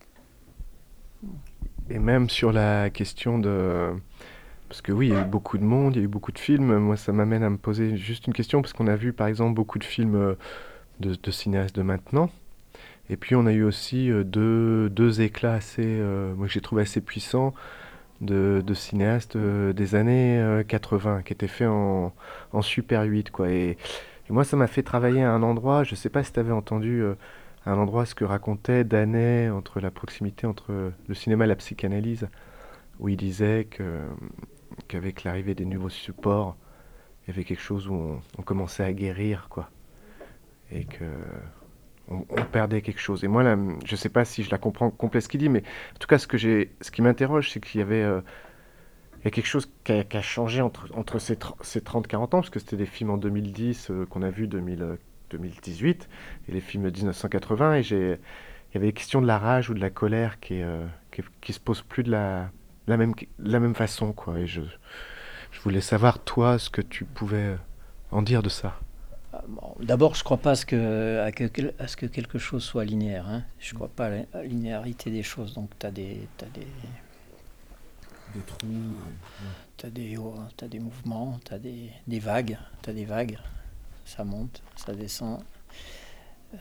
Et même sur la question de... Parce que oui, il y a eu beaucoup de monde, il y a eu beaucoup de films. Moi, ça m'amène à me poser juste une question, parce qu'on a vu, par exemple, beaucoup de films de, de cinéastes de maintenant. Et puis, on a eu aussi deux, deux éclats assez... Euh, moi, que j'ai trouvé assez puissants. De, de cinéastes euh, des années euh, quatre-vingts qui étaient faits en, en Super huit, quoi. Et, et moi, ça m'a fait travailler à un endroit, je sais pas si tu avais entendu euh, à un endroit ce que racontait Danet entre la proximité entre le cinéma et la psychanalyse, où il disait que, qu'avec l'arrivée des nouveaux supports, il y avait quelque chose où on, on commençait à guérir, quoi. Et que... On, on perdait quelque chose. Et moi, là, je ne sais pas si je la comprends complet ce qu'il dit, mais en tout cas, ce, que j'ai, ce qui m'interroge, c'est qu'il y avait, euh, il y a quelque chose qui a, qui a changé entre, entre ces, ces trente quarante ans, parce que c'était des films en deux mille dix euh, qu'on a vus deux mille, deux mille dix-huit, et les films de dix-neuf cent quatre-vingts, et j'ai, il y avait la question de la rage ou de la colère qui, est, euh, qui, qui se pose plus de la, la, même, la même façon, quoi. Et je, je voulais savoir, toi, ce que tu pouvais en dire de ça. Bon, d'abord, je ne crois pas à ce, que, à, que, à ce que quelque chose soit linéaire. Hein. Je ne crois pas à la linéarité des choses. Donc, tu as des... T'as des des trous. Ouais. Tu as des, oh, t'as des mouvements, tu as des, des vagues. Tu as des vagues. Ça monte, ça descend. Euh,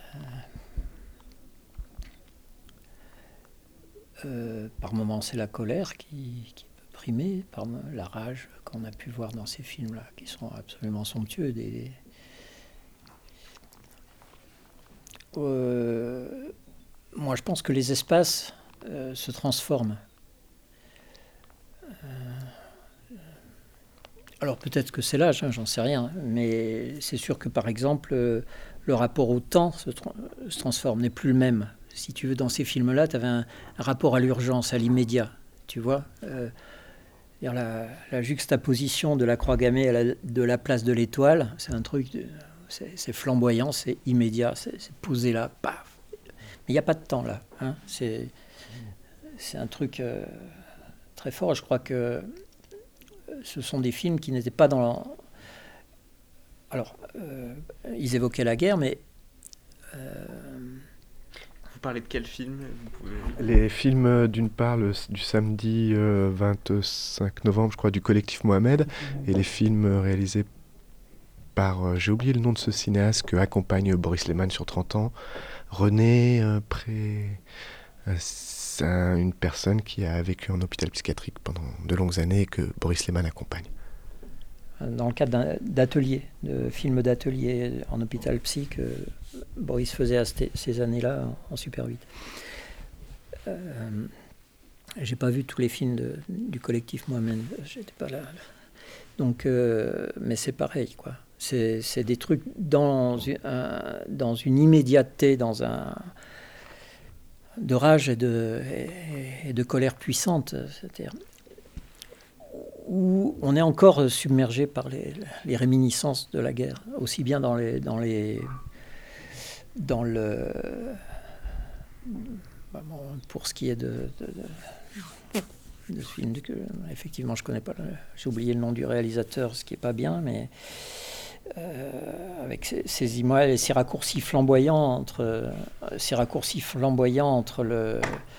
euh, par moments, c'est la colère qui, qui peut primer, par la rage qu'on a pu voir dans ces films-là, qui sont absolument somptueux. Des, euh, moi, je pense que les espaces euh, se transforment. Alors peut-être que c'est l'âge, hein, j'en sais rien, mais c'est sûr que par exemple, euh, le rapport au temps se, tra- se transforme, n'est plus le même. Si tu veux, dans ces films-là, tu avais un, un rapport à l'urgence, à l'immédiat, tu vois. Euh, la, la juxtaposition de la croix gammée à la, de la place de l'Étoile, c'est un truc, de, c'est, c'est flamboyant, c'est immédiat, c'est, c'est posé là, paf. Mais il n'y a pas de temps là, hein, c'est, c'est un truc euh, très fort. Je crois que ce sont des films qui n'étaient pas dans... Alors, euh, ils évoquaient la guerre, mais... Euh... Vous parlez de quel film? Vous pouvez... Les films, d'une part, le, du samedi euh, vingt-cinq novembre, je crois, du collectif Mohamed, et les films réalisés par... Euh, j'ai oublié le nom de ce cinéaste que accompagne Boris Lehmann sur trente ans. René euh, Pré... Euh, c'est un, une personne qui a vécu en hôpital psychiatrique pendant de longues années et que Boris Lehmann accompagne. Dans le cadre d'un, d'ateliers, de films d'ateliers en hôpital psy que Boris faisait à ces, ces années-là en Super huit. Euh, j'ai pas vu tous les films de, du collectif Mohamed, j'étais pas là. Donc, euh, mais c'est pareil, quoi. C'est, c'est des trucs dans, un, dans une immédiateté, dans un... de rage et de, et, et de colère puissante, c'est-à-dire où on est encore submergé par les, les réminiscences de la guerre, aussi bien dans les dans les dans le bon, pour ce qui est de, de, de, de ce film que effectivement je connais pas, j'ai oublié le nom du réalisateur, ce qui est pas bien, mais Euh, avec ces, ces images et ces raccourcis flamboyants entre euh, ces raccourcis flamboyants entre le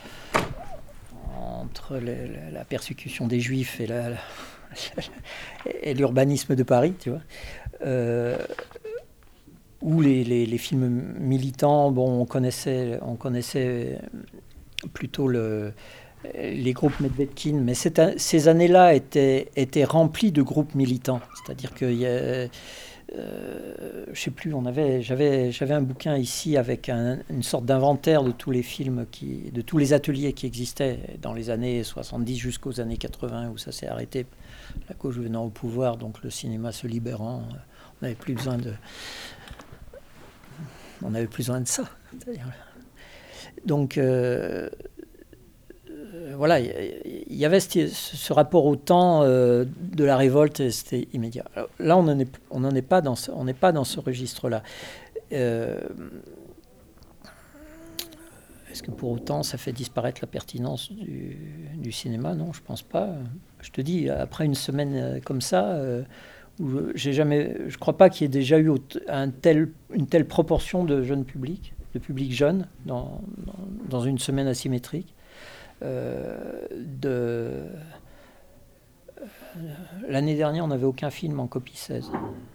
entre le, la persécution des Juifs et, la, la, et l'urbanisme de Paris, tu vois, euh, où les, les, les films militants, bon, on connaissait on connaissait plutôt le les groupes Medvedkin, mais cette, ces années-là étaient étaient remplies de groupes militants, c'est-à-dire qu'il y a Euh, je sais plus, on avait, j'avais, j'avais un bouquin ici avec un, une sorte d'inventaire de tous les films, qui, de tous les ateliers qui existaient dans les années soixante-dix jusqu'aux années quatre-vingts, où ça s'est arrêté, la gauche venant au pouvoir, donc le cinéma se libérant, on n'avait plus besoin de, on n'avait plus besoin de ça. C'est-à-dire, donc euh, voilà, il y, y avait ce, ce rapport au temps euh, de la révolte, et c'était immédiat. Alors, là, on n'en est, on n'en est pas dans ce, on n'est pas dans ce registre-là. Euh, est-ce que pour autant, ça fait disparaître la pertinence du, du cinéma? Non, je pense pas. Je te dis, après une semaine comme ça, euh, où j'ai jamais, je crois pas qu'il y ait déjà eu un tel, une telle proportion de jeunes publics, de publics jeunes, dans, dans, dans une semaine asymétrique. Euh, de... euh, l'année dernière, on n'avait aucun film en copie seize.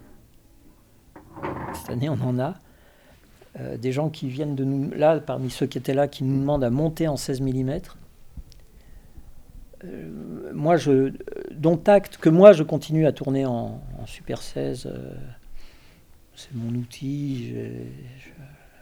Cette année, on en a. Euh, des gens qui viennent de nous... Là, parmi ceux qui étaient là, qui nous demandent à monter en seize millimètres. Euh, moi, je... Dont acte que moi, je continue à tourner en, en Super seize. Euh, c'est mon outil. J'ai... Je...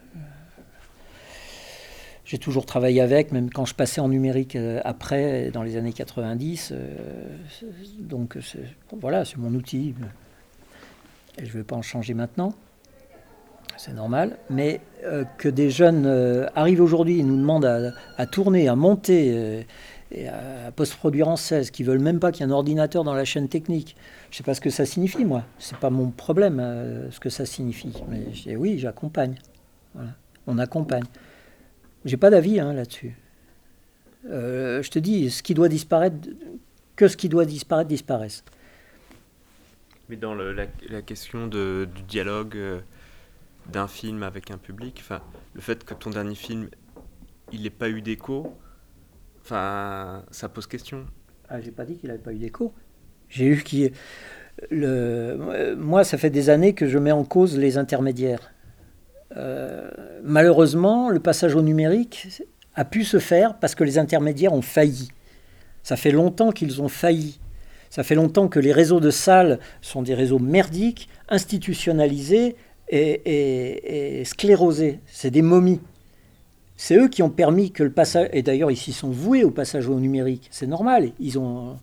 J'ai toujours travaillé avec, même quand je passais en numérique euh, après, dans les années quatre-vingt-dix. Euh, donc c'est, voilà, c'est mon outil. Et je ne vais pas en changer maintenant. C'est normal. Mais euh, que des jeunes euh, arrivent aujourd'hui et nous demandent à, à tourner, à monter, euh, et à, à post-produire en seize, qui veulent même pas qu'il y ait un ordinateur dans la chaîne technique. Je sais pas ce que ça signifie, moi. C'est pas mon problème, euh, ce que ça signifie. Mais je dis, oui, j'accompagne. Voilà. On accompagne. J'ai pas d'avis hein, là-dessus. Euh, je te dis, ce qui doit disparaître, que ce qui doit disparaître disparaisse. Mais dans le, la, la question de, du dialogue euh, d'un film avec un public, enfin, le fait que ton dernier film, il n'ait pas eu d'écho, enfin, ça pose question. Ah, j'ai pas dit qu'il n'avait pas eu d'écho. J'ai eu qui, le, moi, ça fait des années que je mets en cause les intermédiaires. Euh, malheureusement, le passage au numérique a pu se faire parce que les intermédiaires ont failli. Ça fait longtemps qu'ils ont failli. Ça fait longtemps que les réseaux de salles sont des réseaux merdiques, institutionnalisés et, et, et sclérosés. C'est des momies. C'est eux qui ont permis que le passage... Et d'ailleurs, ils s'y sont voués au passage au numérique. C'est normal. Ils ont...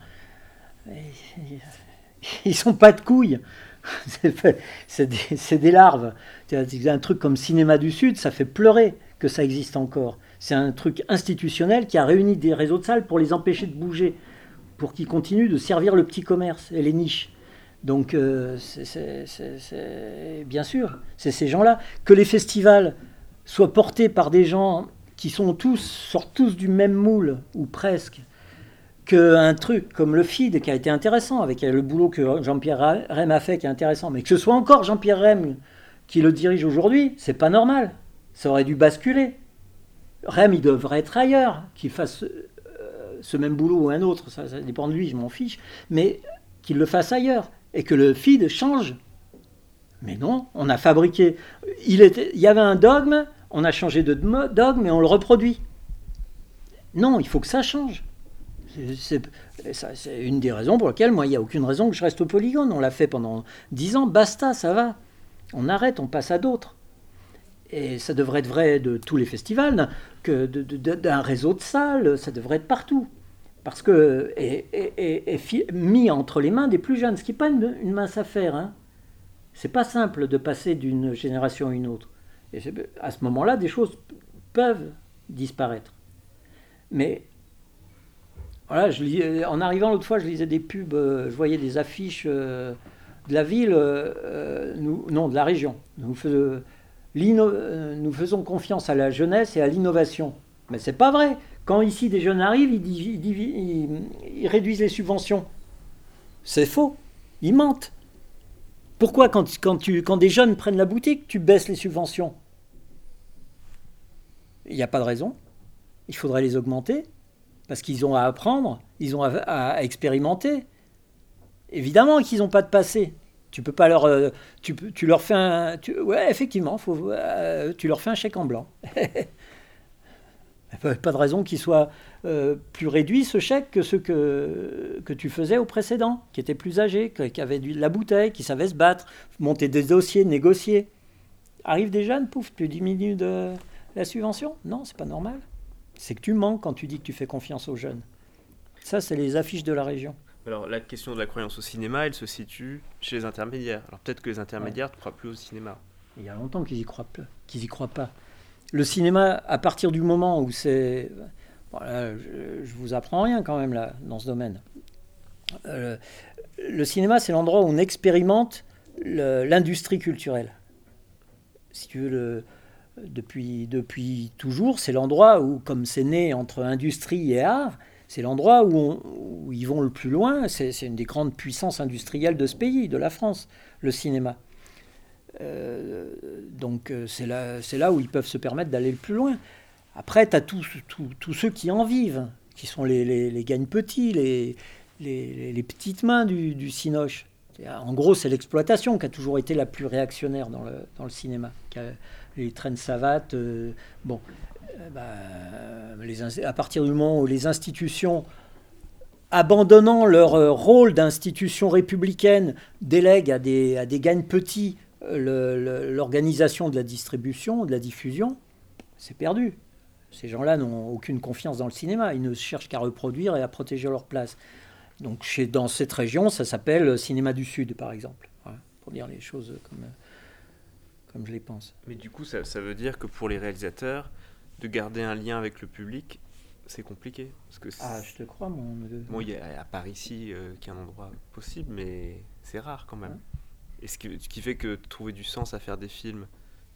Ils sont pas de couilles. C'est, c'est, des, c'est des larves. C'est un truc comme Cinéma du Sud, ça fait pleurer que ça existe encore. C'est un truc institutionnel qui a réuni des réseaux de salles pour les empêcher de bouger, pour qu'ils continuent de servir le petit commerce et les niches. Donc, euh, c'est, c'est, c'est, c'est, bien sûr, c'est ces gens-là. Que les festivals soient portés par des gens qui sont tous, sortent tous du même moule, ou presque, qu'un truc comme le F I D, qui a été intéressant, avec le boulot que Jean-Pierre Rem a fait, qui est intéressant, mais que ce soit encore Jean-Pierre Rem qui le dirige aujourd'hui, c'est pas normal. Ça aurait dû basculer. Rem, il devrait être ailleurs, qu'il fasse euh, ce même boulot ou un autre, ça, ça dépend de lui, je m'en fiche, mais qu'il le fasse ailleurs, et que le F I D change. Mais non, on a fabriqué... Il, était, il y avait un dogme, on a changé de dogme, et on le reproduit. Non, il faut que ça change. C'est, c'est, ça, c'est une des raisons pour lesquelles, moi, il n'y a aucune raison que je reste au Polygone. On l'a fait pendant dix ans, basta, ça va. On arrête, on passe à d'autres. Et ça devrait être vrai de tous les festivals, que de, de, de, d'un réseau de salles, ça devrait être partout. Parce que, et, et, et, et fi, mis entre les mains des plus jeunes, ce qui n'est pas une, une mince affaire. Hein. C'est pas simple de passer d'une génération à une autre. Et à ce moment-là, des choses peuvent disparaître. Mais, voilà, je lis, en arrivant l'autre fois, je lisais des pubs, euh, je voyais des affiches euh, de la ville, euh, nous, non, de la région. Nous faisons... Nous faisons confiance à la jeunesse et à l'innovation. Mais c'est pas vrai. Quand ici des jeunes arrivent, ils, ils, ils, ils réduisent les subventions. C'est faux. Ils mentent. Pourquoi quand, quand, tu, quand des jeunes prennent la boutique, tu baisses les subventions? Il n'y a pas de raison. Il faudrait les augmenter. Parce qu'ils ont à apprendre, ils ont à, à, à expérimenter. Évidemment qu'ils n'ont pas de passé. Tu peux pas leur, euh, tu, tu leur fais un, tu, ouais effectivement, faut, euh, tu leur fais un chèque en blanc. Pas de raison qu'il soit euh, plus réduit ce chèque que ceux que que tu faisais au précédent, qui étaient plus âgés, qui avaient de la bouteille, qui savaient se battre, monter des dossiers, négocier. Arrivent des jeunes, pouf, tu diminues de la subvention. Non, c'est pas normal. C'est que tu mens quand tu dis que tu fais confiance aux jeunes. Ça, c'est les affiches de la région. Alors, la question de la croyance au cinéma, elle se situe chez les intermédiaires. Alors, peut-être que les intermédiaires ne ouais. croient plus au cinéma. Il y a longtemps qu'ils y croient, qu'ils y croient pas. Le cinéma, à partir du moment où c'est... Voilà, je, je vous apprends rien quand même, là, dans ce domaine. Euh, le cinéma, c'est l'endroit où on expérimente le, l'industrie culturelle. Si tu veux, le, depuis, depuis toujours, c'est l'endroit où, comme c'est né entre industrie et art... C'est l'endroit où, on, où ils vont le plus loin. C'est, c'est une des grandes puissances industrielles de ce pays, de la France, le cinéma. Euh, donc c'est là, c'est là où ils peuvent se permettre d'aller le plus loin. Après, tu as tous tout, tout ceux qui en vivent, qui sont les, les, les gagne-petits, les, les, les petites mains du, du cinoche. En gros, c'est l'exploitation qui a toujours été la plus réactionnaire dans le, dans le cinéma. Les traînes savates, euh, bon... Bah, les, à partir du moment où les institutions, abandonnant leur rôle d'institution républicaine, délèguent à des, à des gagne-petits le, le, l'organisation de la distribution, de la diffusion, c'est perdu. Ces gens-là n'ont aucune confiance dans le cinéma. Ils ne cherchent qu'à reproduire et à protéger leur place. Donc chez, dans cette région, ça s'appelle Cinéma du Sud, par exemple. Voilà, pour dire les choses comme, comme je les pense. Mais du coup, ça, ça veut dire que pour les réalisateurs, de garder un lien avec le public, c'est compliqué. Parce que Ah, je te crois, mon... Bon, il y a à part ici, euh, qui est un endroit possible, mais c'est rare quand même. Ouais. Et ce qui, ce qui fait que trouver du sens à faire des films,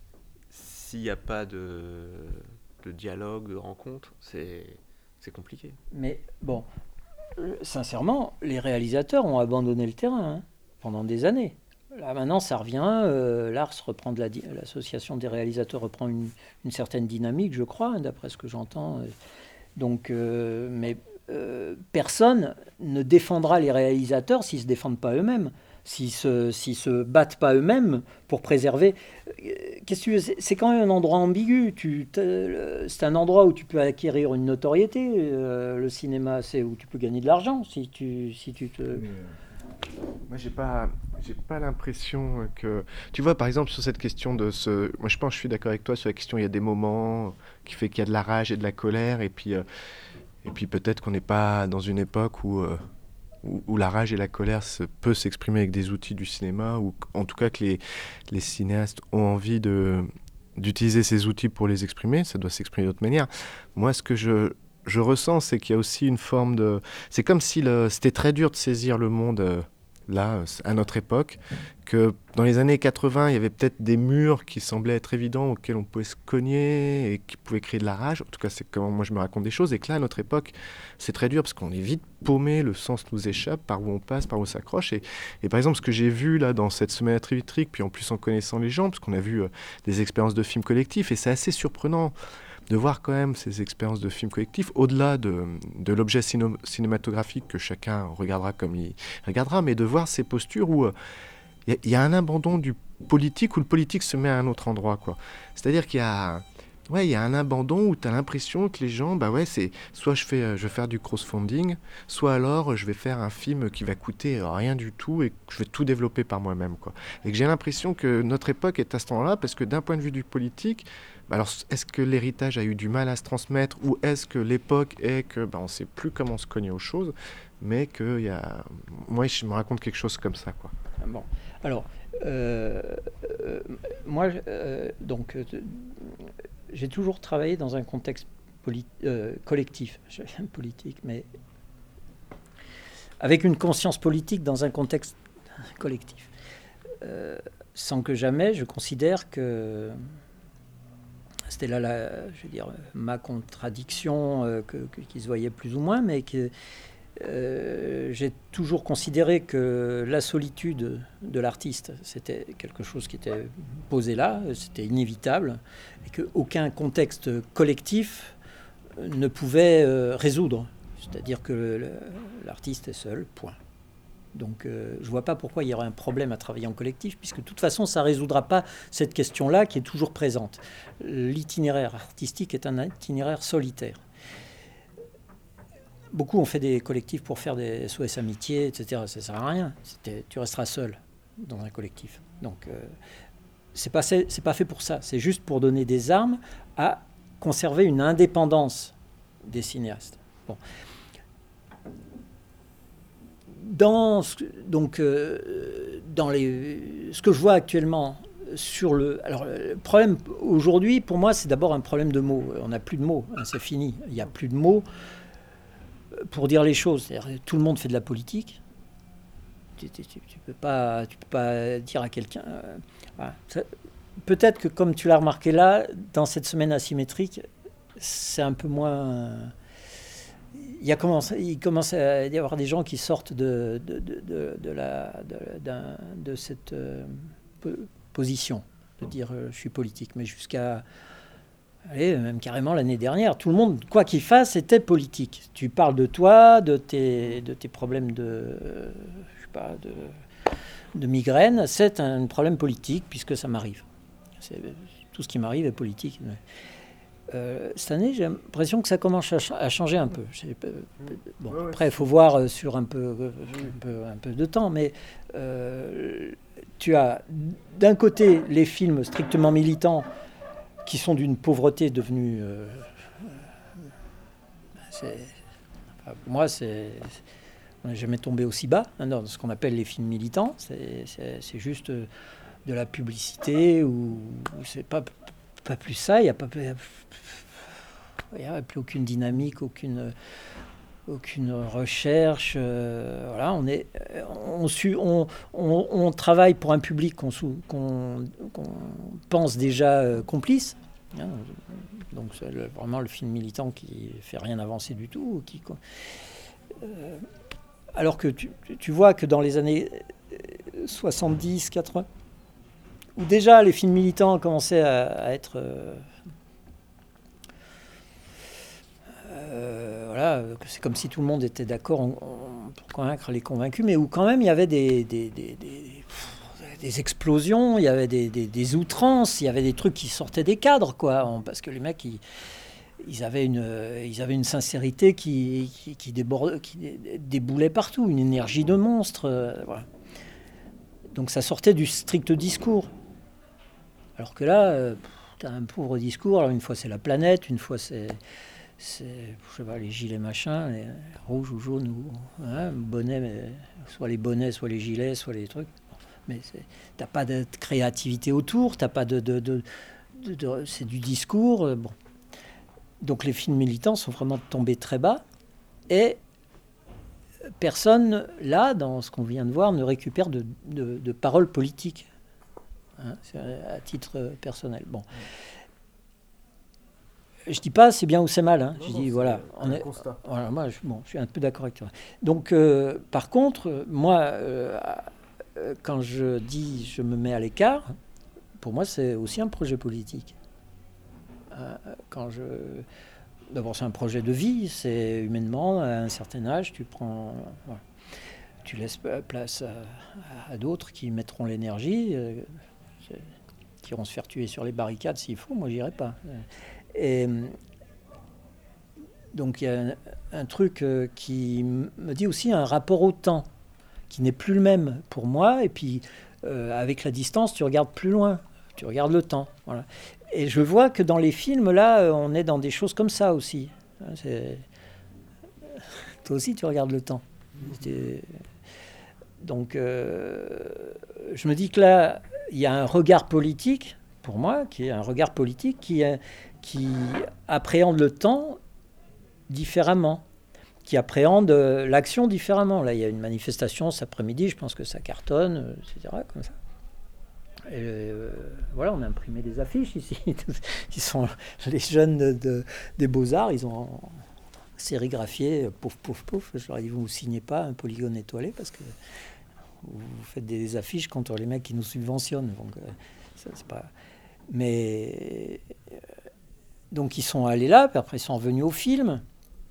s'il n'y a pas de, de dialogue, de rencontre, c'est, c'est compliqué. Mais bon, euh, sincèrement, les réalisateurs ont abandonné le terrain hein, pendant des années. Là maintenant, ça revient. Euh, L'Ars reprend de la, di- l'association des réalisateurs reprend une, une certaine dynamique, je crois, hein, d'après ce que j'entends. Donc, euh, mais euh, personne ne défendra les réalisateurs s'ils se défendent pas eux-mêmes, s'ils se, s'ils se battent pas eux-mêmes pour préserver. Euh, Qu'est-ce que tu veux, c'est, c'est quand même un endroit ambigu. Tu, t'as- c'est un endroit où tu peux acquérir une notoriété. Euh, le cinéma, c'est où tu peux gagner de l'argent si tu, si tu te. Mais, euh, Moi, j'ai pas, j'ai pas l'impression que. Tu vois, par exemple, sur cette question de ce. Moi, je pense, je suis d'accord avec toi sur la question. Il y a des moments qui fait qu'il y a de la rage et de la colère, et puis, euh, et puis peut-être qu'on n'est pas dans une époque où, euh, où, où la rage et la colère se, peut s'exprimer avec des outils du cinéma, ou en tout cas que les, les cinéastes ont envie de d'utiliser ces outils pour les exprimer. Ça doit s'exprimer d'autre manière. Moi, ce que je je ressens, c'est qu'il y a aussi une forme de. C'est comme si le... c'était très dur de saisir le monde. Euh, là, à notre époque, que dans les années quatre-vingts, il y avait peut-être des murs qui semblaient être évidents, auxquels on pouvait se cogner et qui pouvaient créer de la rage. En tout cas, c'est comment moi je me raconte des choses. Et que là, à notre époque, c'est très dur parce qu'on est vite paumé, le sens nous échappe, par où on passe, par où on s'accroche. Et, et par exemple, ce que j'ai vu là dans cette semaine à Trivitrique, puis en plus en connaissant les gens, parce qu'on a vu euh, des expériences de films collectifs, et c'est assez surprenant de voir quand même ces expériences de films collectifs, au-delà de, de l'objet ciné- cinématographique que chacun regardera comme il regardera, mais de voir ces postures où il y, y a un abandon du politique, où le politique se met à un autre endroit, quoi. C'est-à-dire qu'il y a, ouais, il y a un abandon où tu as l'impression que les gens, bah ouais, c'est soit je, fais, je vais faire du crowdfunding, soit alors je vais faire un film qui va coûter rien du tout et que je vais tout développer par moi-même, quoi. Et que j'ai l'impression que notre époque est à ce temps-là, parce que d'un point de vue du politique, alors, est-ce que l'héritage a eu du mal à se transmettre, ou est-ce que l'époque est que ben, on ne sait plus comment se cogner aux choses, mais que y a... moi, je me raconte quelque chose comme ça, quoi. Bon, alors, euh, euh, moi, euh, donc, euh, j'ai toujours travaillé dans un contexte poli- euh, collectif, politique, mais avec une conscience politique dans un contexte collectif, euh, sans que jamais je considère que c'était là, la, je veux dire, ma contradiction euh, que, que, qui se voyait plus ou moins, mais que euh, j'ai toujours considéré que la solitude de l'artiste, c'était quelque chose qui était posé là, c'était inévitable, et qu'aucun contexte collectif ne pouvait euh, résoudre. C'est-à-dire que le, l'artiste est seul, point. Donc euh, je ne vois pas pourquoi il y aurait un problème à travailler en collectif, puisque de toute façon, ça ne résoudra pas cette question-là qui est toujours présente. L'itinéraire artistique est un itinéraire solitaire. Beaucoup ont fait des collectifs pour faire des S O S amitié, et cetera. Ça ne sert à rien. C'était, tu resteras seul dans un collectif. Donc euh, ce n'est pas, c'est pas fait pour ça. C'est juste pour donner des armes à conserver une indépendance des cinéastes. Bon. Dans, donc, euh, dans les, ce que je vois actuellement sur le... Alors, le problème aujourd'hui, pour moi, c'est d'abord un problème de mots. On n'a plus de mots, hein, c'est fini. Il n'y a plus de mots pour dire les choses. C'est-à-dire, tout le monde fait de la politique. Tu ne peux pas, tu peux pas dire à quelqu'un... Euh, voilà. Ça, peut-être que, comme tu l'as remarqué là, dans cette semaine asymétrique, c'est un peu moins... Il, y a commencé, il commence à y avoir des gens qui sortent de, de, de, de, de, la, de, d'un, de cette euh, position, de dire euh, je suis politique, mais jusqu'à, allez, même carrément l'année dernière, tout le monde, quoi qu'il fasse, était politique. Tu parles de toi, de tes, de tes problèmes de, euh, je sais pas, de, de migraine, c'est un problème politique puisque ça m'arrive. C'est, tout ce qui m'arrive est politique. Euh, cette année, j'ai l'impression que ça commence à, à changer un peu. Bon, après, il faut voir sur un peu, un peu, un peu de temps, mais euh, tu as d'un côté les films strictement militants qui sont d'une pauvreté devenue... Euh, c'est, enfin, pour moi, c'est, on n'est jamais tombé aussi bas hein, dans ce qu'on appelle les films militants. C'est, c'est, c'est juste de la publicité ou c'est pas... Pas plus ça, il n'y a pas... il n'y avait plus aucune dynamique, aucune, aucune recherche. Euh, voilà, on, est, on, su, on, on, on travaille pour un public qu'on, sou, qu'on, qu'on pense déjà euh, complice. Hein, donc c'est le, vraiment le film militant qui fait rien avancer du tout. Qui, euh, alors que tu, tu vois que dans les années soixante-dix, quatre-vingts, où déjà les films militants commençaient à, à être... Euh, euh, voilà, c'est comme si tout le monde était d'accord en, en, pour convaincre les convaincus, mais où quand même il y avait des... des, des, des des explosions, il y avait des, des, des outrances, il y avait des trucs qui sortaient des cadres, quoi, parce que les mecs, ils, ils, avaient, une, ils avaient une sincérité qui, qui, qui, déborde, qui déboulait partout, une énergie de monstre. Euh, voilà. Donc ça sortait du strict discours. Alors que là, euh, tu as un pauvre discours, alors une fois c'est la planète, une fois c'est, c'est je sais pas, les gilets machin, les rouges ou jaunes, ou hein, bonnets, mais, soit les bonnets, soit les gilets, soit les trucs. Mais tu n'as pas de créativité autour, t'as pas de, de, de, de, de c'est du discours. Euh, bon. Donc les films militants sont vraiment tombés très bas et personne, là, dans ce qu'on vient de voir, ne récupère de, de, de paroles politiques, hein, à titre personnel. Bon. Je dis pas c'est bien ou c'est mal. Hein. Non, je non, dis voilà, on un est, constat. voilà, moi, je, bon, je suis un peu d'accord avec toi. Donc, euh, par contre, moi. Euh, Quand je dis je me mets à l'écart, pour moi c'est aussi un projet politique. Quand je... D'abord c'est un projet de vie, c'est humainement, à un certain âge, tu prends... Voilà. Tu laisses place à, à d'autres qui mettront l'énergie, euh, qui iront se faire tuer sur les barricades s'il faut, moi j'irai pas. Et donc il y a un, un truc qui me dit aussi un rapport au temps, qui n'est plus le même pour moi, et puis euh, avec la distance, tu regardes plus loin, tu regardes le temps. Voilà. Et je vois que dans les films, là, on est dans des choses comme ça aussi. C'est... Toi aussi, tu regardes le temps. C'est... Donc, euh, je me dis que là, il y a un regard politique, pour moi, qui est un regard politique qui, est, qui appréhende le temps différemment, qui appréhendent l'action différemment. Là, il y a une manifestation cet après-midi, je pense que ça cartonne, et cetera. Comme ça. Et euh, voilà, on a imprimé des affiches ici, qui sont les jeunes de, de, des Beaux-Arts, ils ont sérigraphié, pouf, pouf, pouf. Je leur ai dit, vous ne signez pas un polygone étoilé, parce que vous faites des affiches contre les mecs qui nous subventionnent. Donc, euh, ça, c'est pas... Mais... Euh, donc, ils sont allés là, puis après, ils sont revenus au film.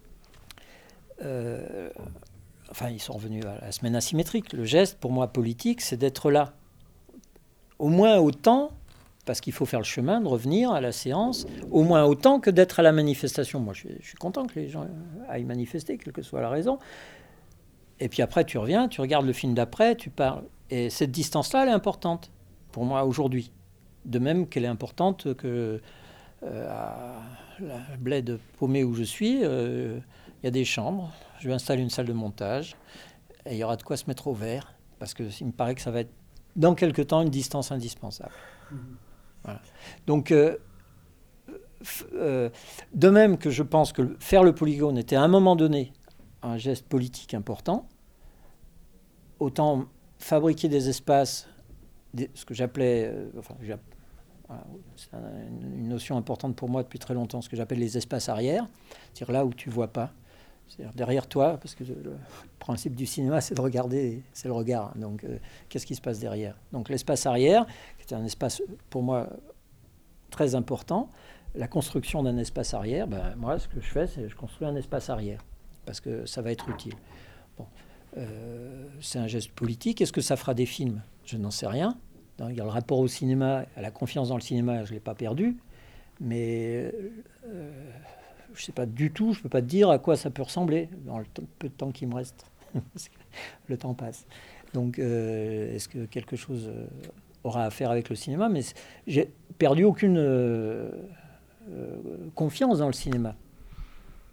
Euh, enfin, ils sont revenus à la semaine asymétrique. Le geste, pour moi, politique, c'est d'être là. Au moins autant, parce qu'il faut faire le chemin, de revenir à la séance, au moins autant que d'être à la manifestation. Moi, je suis, je suis content que les gens aillent manifester, quelle que soit la raison. Et puis après, tu reviens, tu regardes le film d'après, tu parles. Et cette distance-là, elle est importante, pour moi, aujourd'hui. De même qu'elle est importante que euh, à la bled paumée où je suis... Euh, il y a des chambres, je vais installer une salle de montage et il y aura de quoi se mettre au vert parce que il me paraît que ça va être dans quelque temps une distance indispensable. Mmh. Voilà. Donc, euh, f- euh, de même que je pense que faire le polygone était à un moment donné un geste politique important, autant fabriquer des espaces, des, ce que j'appelais, euh, enfin, j'app- voilà, c'est un, une notion importante pour moi depuis très longtemps, ce que j'appelle les espaces arrière, c'est-à-dire là où tu ne vois pas. C'est-à-dire derrière toi, parce que le principe du cinéma, c'est de regarder, c'est le regard. Donc, euh, qu'est-ce qui se passe derrière ? Donc, l'espace arrière, qui est un espace, pour moi, très important. La construction d'un espace arrière, ben, moi, ce que je fais, c'est que je construis un espace arrière, parce que ça va être utile. Bon, euh, c'est un geste politique. Est-ce que ça fera des films ? Je n'en sais rien. Donc, il y a le rapport au cinéma, à la confiance dans le cinéma, je ne l'ai pas perdu. Mais... Euh, je ne sais pas du tout, je ne peux pas te dire à quoi ça peut ressembler dans le t- peu de temps qui me reste. Le temps passe. Donc, euh, est-ce que quelque chose euh, aura à faire avec le cinéma ? Mais j'ai perdu aucune euh, euh, confiance dans le cinéma.